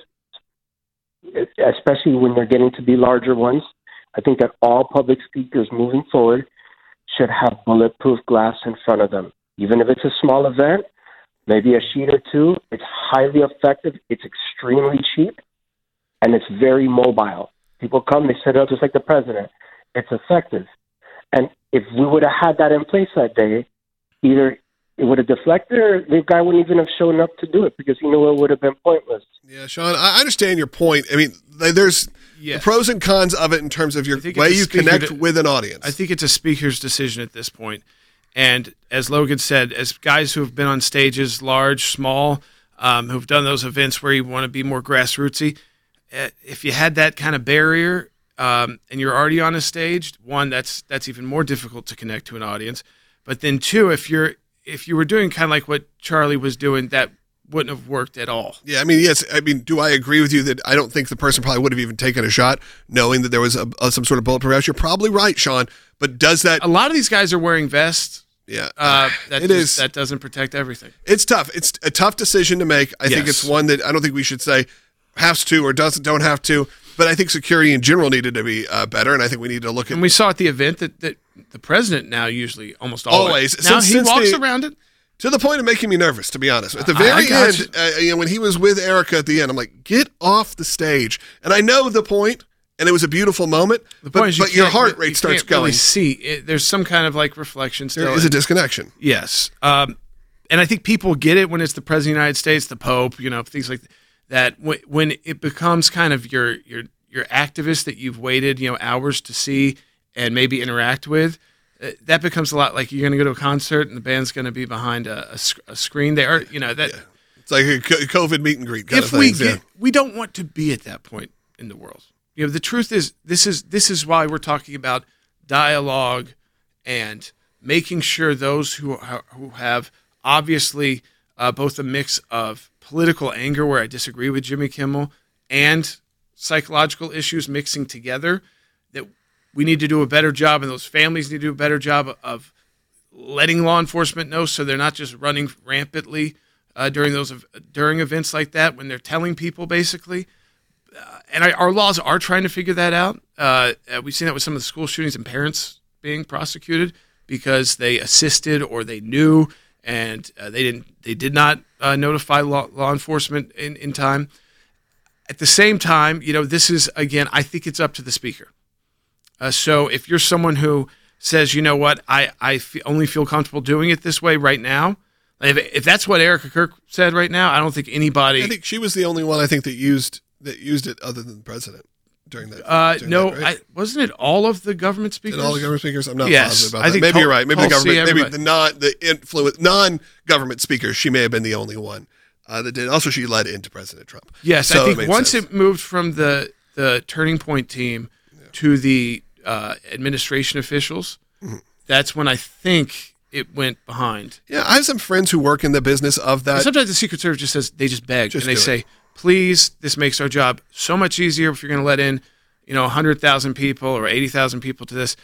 I: especially when they're getting to be larger ones, I think that all public speakers moving forward should have bulletproof glass in front of them. Even if it's a small event, maybe a sheet or two, it's highly effective, it's extremely cheap, and it's very mobile. People come, they set it up just like the president. It's effective. And if we would have had that in place that day, either it would have deflected or the guy wouldn't even have shown up to do it because he knew it would have been pointless.
A: Yeah, Sean, I understand your point. I mean, there's
C: Yes.
A: the pros and cons of it in terms of your
C: I think
A: way
C: it's a
A: you
C: speaker
A: connect
C: to-
A: with an audience.
C: I think it's a speaker's decision at this point. And as Logan said, as guys who have been on stages, large, small, um, who've done those events where you want to be more grassrootsy, uh, if you had that kind of barrier um, and you're already on a stage, one, that's that's even more difficult to connect to an audience. But then two, if you're if you were doing kind of like what Charlie was doing, that wouldn't have worked at all.
A: Yeah, I mean, yes. I mean, do I agree with you that I don't think the person probably would have even taken a shot knowing that there was a, a, some sort of bulletproof vest? You're probably right, Sean. But does that?
C: A lot of these guys are wearing vests.
A: Yeah,
C: Uh, that
A: it
C: just-
A: is.
C: That doesn't protect everything.
A: It's tough. It's a tough decision to make. I think
C: Yes.
A: it's one that I don't think we should say has to or doesn't don't have to. But I think security in general needed to be uh, better, and I think we need to look at.
C: And we saw at the event that, that the president now usually almost always,
A: Always.
C: now
A: Since-
C: he
A: since
C: walks
A: the-
C: around it.
A: To the point of making me nervous, to be honest. At the
C: I- I
A: very
C: got
A: end, uh, you know, when he was with Erica at the end, I'm like, get off the stage. And I know the point, and it was a beautiful moment.
C: The
A: but
C: point is, you
A: but your
C: can't-
A: heart
C: you
A: rate starts
C: can't really
A: going.
C: see it, there's some kind of like reflection still.
A: There is a disconnection.
C: Yes, um, and I think people get it when it's the president of the United States, the Pope, you know, things like that. When, when it becomes kind of your your your activist that you've waited, you know, hours to see and maybe interact with. Uh, that becomes a lot like you're going to go to a concert and the band's going to be behind a, a, sc- a screen. They are, you know, that
A: Yeah. It's like a co- COVID meet and greet kind
C: if
A: of
C: we
A: things.
C: get,
A: yeah.
C: we don't want to be at that point in the world. You know, the truth is this is this is why we're talking about dialogue and making sure those who are, who have obviously uh, both a mix of political anger, where I disagree with Jimmy Kimmel, and psychological issues mixing together, that we need to do a better job, and those families need to do a better job of letting law enforcement know, so they're not just running rampantly uh, during those during events like that when they're telling people basically. Uh, and I, our laws are trying to figure that out. Uh, uh, we've seen that with some of the school shootings and parents being prosecuted because they assisted or they knew and uh, they didn't. They did not uh, notify law, law enforcement in, in time. At the same time, you know, this is again. I think it's up to the speaker. Uh, so if you're someone who says, you know what, I I f- only feel comfortable doing it this way right now. If, if that's what Erica Kirk said right now, I don't think anybody.
A: I think she was the only one I think that used that used it other than the president during that.
C: Uh,
A: during
C: no,
A: that, right?
C: I, wasn't it all of the government speakers?
A: Did all the government speakers? I'm not
C: Yes,
A: positive about
C: I
A: that.
C: think
A: Maybe
C: Tul-
A: you're right. Maybe the
C: Tulsi,
A: government, maybe
C: everybody.
A: the non the influence non-government speakers. She may have been the only one uh, that did. Also, she led into President Trump.
C: Yes,
A: So
C: I
A: it
C: think
A: made
C: once
A: sense.
C: it moved from the the Turning Point team to the uh, administration officials,
A: Mm-hmm.
C: that's when I think it went behind.
A: Yeah, I have some friends who work in the business of that.
C: Sometimes the Secret Service just says they just beg
A: Just
C: and they
A: do it.
C: say, "Please, this makes our job so much easier if you're going to let in, you know, one hundred thousand people or eighty thousand people to this.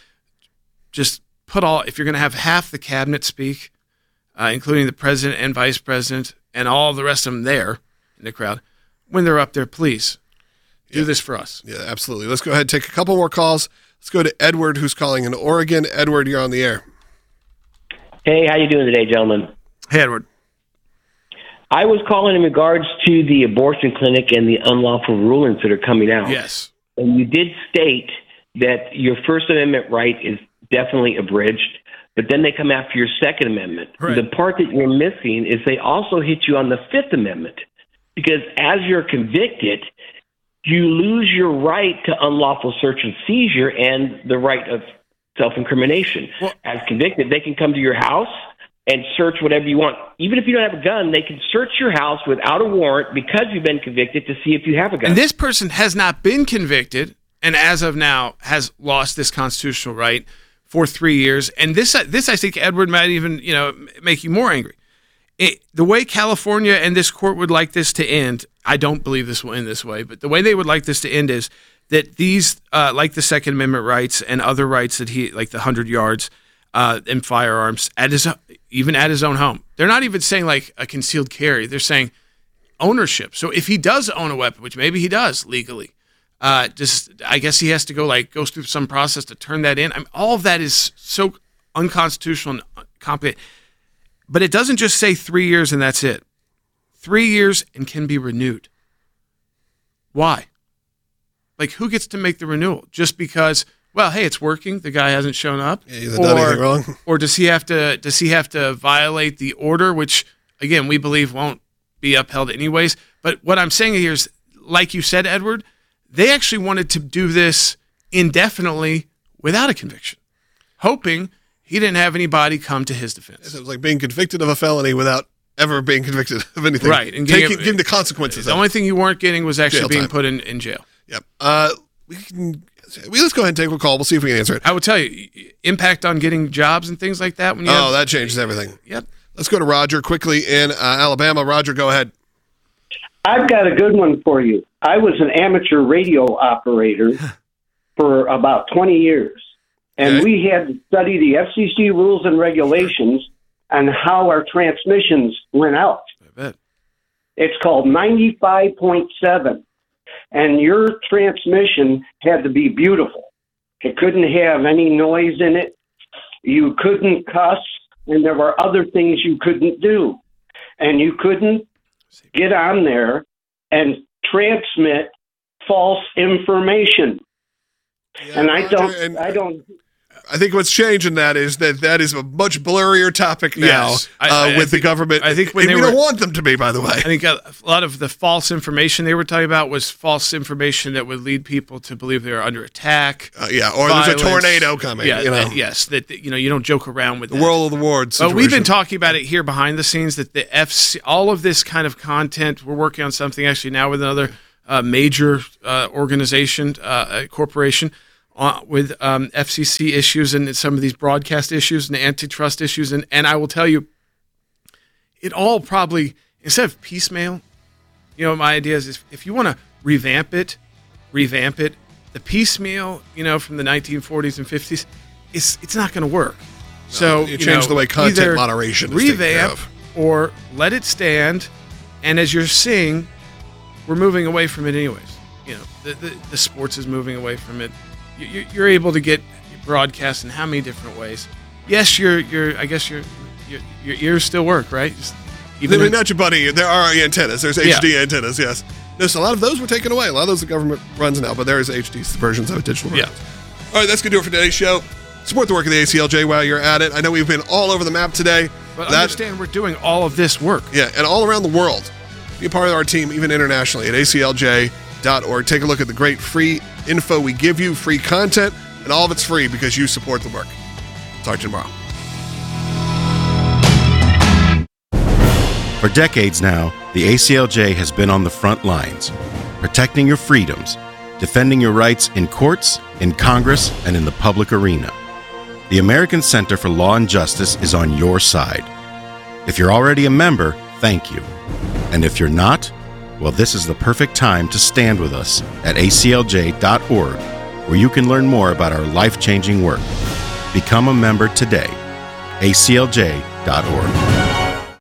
C: Just put all if you're going to have half the cabinet speak, uh, including the president and vice president and all the rest of them there in the crowd, when they're up there, please do
A: Yeah.
C: this for us."
A: Yeah, absolutely. Let's go ahead and take a couple more calls. Let's go to Edward, who's calling in Oregon. Edward, you're on the air.
J: Hey, how you doing today, gentlemen?
C: Hey, Edward.
J: I was calling in regards to the abortion clinic and the unlawful rulings that are coming out.
C: Yes.
J: And you did state that your First Amendment right is definitely abridged. But then they come after your Second Amendment.
C: Right.
J: The part that you're missing is they also hit you on the Fifth Amendment, because as you're convicted, you lose your right to unlawful search and seizure and the right of self-incrimination. Well, as convicted, they can come to your house and search whatever you want. Even if you don't have a gun, they can search your house without a warrant because you've been convicted to see if you have a gun.
C: And this person has not been convicted, and as of now has lost this constitutional right for three years. And this, this I think, Edward, might even you know make you more angry. It, the way California and this court would like this to end, I don't believe this will end this way, but the way they would like this to end is that these, uh, like the Second Amendment rights and other rights that he, like the hundred yards uh, and firearms, at his even at his own home. They're not even saying like a concealed carry. They're saying ownership. So if he does own a weapon, which maybe he does legally, uh, just I guess he has to go like goes through some process to turn that in. I mean, all of that is so unconstitutional and complicated. But it doesn't just say three years and that's it. Three years and can be renewed. Why? Like, who gets to make the renewal? Just because, well, hey, it's working. The guy hasn't shown up.
A: Yeah, he hasn't done anything wrong.
C: Or does he have to? Does he have to violate the order, which again we believe won't be upheld anyways? But what I'm saying here is, like you said, Edward, they actually wanted to do this indefinitely without a conviction, hoping he didn't have anybody come to his defense.
A: It was like being convicted of a felony without ever being convicted of anything.
C: Right. And
A: Taking,
C: getting,
A: giving the consequences.
C: The only thing you weren't getting was actually
A: Jail
C: being
A: time.
C: put in, in jail.
A: Yep. Uh, we can. We, let's go ahead and take a call. We'll see if we can answer it.
C: I will tell you, impact on getting jobs and things like that. When you
A: oh,
C: have,
A: that changes everything.
C: Yep.
A: Let's go to Roger quickly in uh, Alabama. Roger, go ahead.
K: I've got a good one for you. I was an amateur radio operator for about twenty years. And
A: Okay.
K: we had to study the F C C rules and regulations on how our transmissions went out.
C: I bet.
K: It's called ninety-five point seven. And your transmission had to be beautiful. It couldn't have any noise in it. You couldn't cuss. And there were other things you couldn't do. And you couldn't get on there and transmit false information.
A: Yeah,
K: and I
A: Roger,
K: don't,
A: and
K: I don't,
A: I think what's changing that is that that is a much blurrier topic now
C: Yes. I-
A: uh,
C: I- I
A: with the
C: think-
A: government.
C: I think when
A: and
C: they
A: we
C: were-
A: don't want them to be, by the way.
C: I think a, a lot of the false information they were talking about was false information that would lead people to believe they were under attack.
A: Uh, yeah, or there's a
C: violence.
A: tornado coming.
C: Yeah,
A: you know,
C: uh, yes, that that, you know you don't joke around with
A: the
C: that.
A: world of the wards.
C: But we've been
A: situation.
C: talking about it here behind the scenes that the F C, all of this kind of content, we're working on something actually now with another uh, major uh, organization, uh, corporation, uh, with um, F C C issues and some of these broadcast issues and antitrust issues. And, and I will tell you, it all probably, instead of piecemeal, you know, my idea is if, if you want to revamp it, revamp it, the piecemeal, you know, from the nineteen forties and fifties, it's, it's not going to work. So
A: you
C: you
A: change
C: know,
A: the way content
C: either
A: moderation is taken care
C: revamp
A: of.
C: or let it stand. And as you're seeing, we're moving away from it anyways. You know, the, the, the sports is moving away from it. You, you- you're able to get broadcast in how many different ways? Yes, your your I guess your your, your ears still work, right? Just,
A: I mean, not your buddy. There are antennas. There's H D
C: Yeah.
A: antennas. Yes. No, so a lot of those were taken away. A lot of those the government runs now, but there is H D versions of it, digital versions.
C: Yeah.
A: All right, that's gonna do it for today's show. Support the work of the A C L J while you're at it. I know we've been all over the map today.
C: But
A: That-
C: understand we're doing all of this work.
A: Yeah, and all around the world. Be a part of our team, even internationally, at A C L J dot org. Take a look at the great free info we give you, free content, and all of it's free because you support the work. Talk to you tomorrow.
D: For decades now, the A C L J has been on the front lines, protecting your freedoms, defending your rights in courts, in Congress, and in the public arena. The American Center for Law and Justice is on your side. If you're already a member, thank you. And if you're not, well, this is the perfect time to stand with us at A C L J dot org, where you can learn more about our life-changing work. Become a member today. A C L J dot org.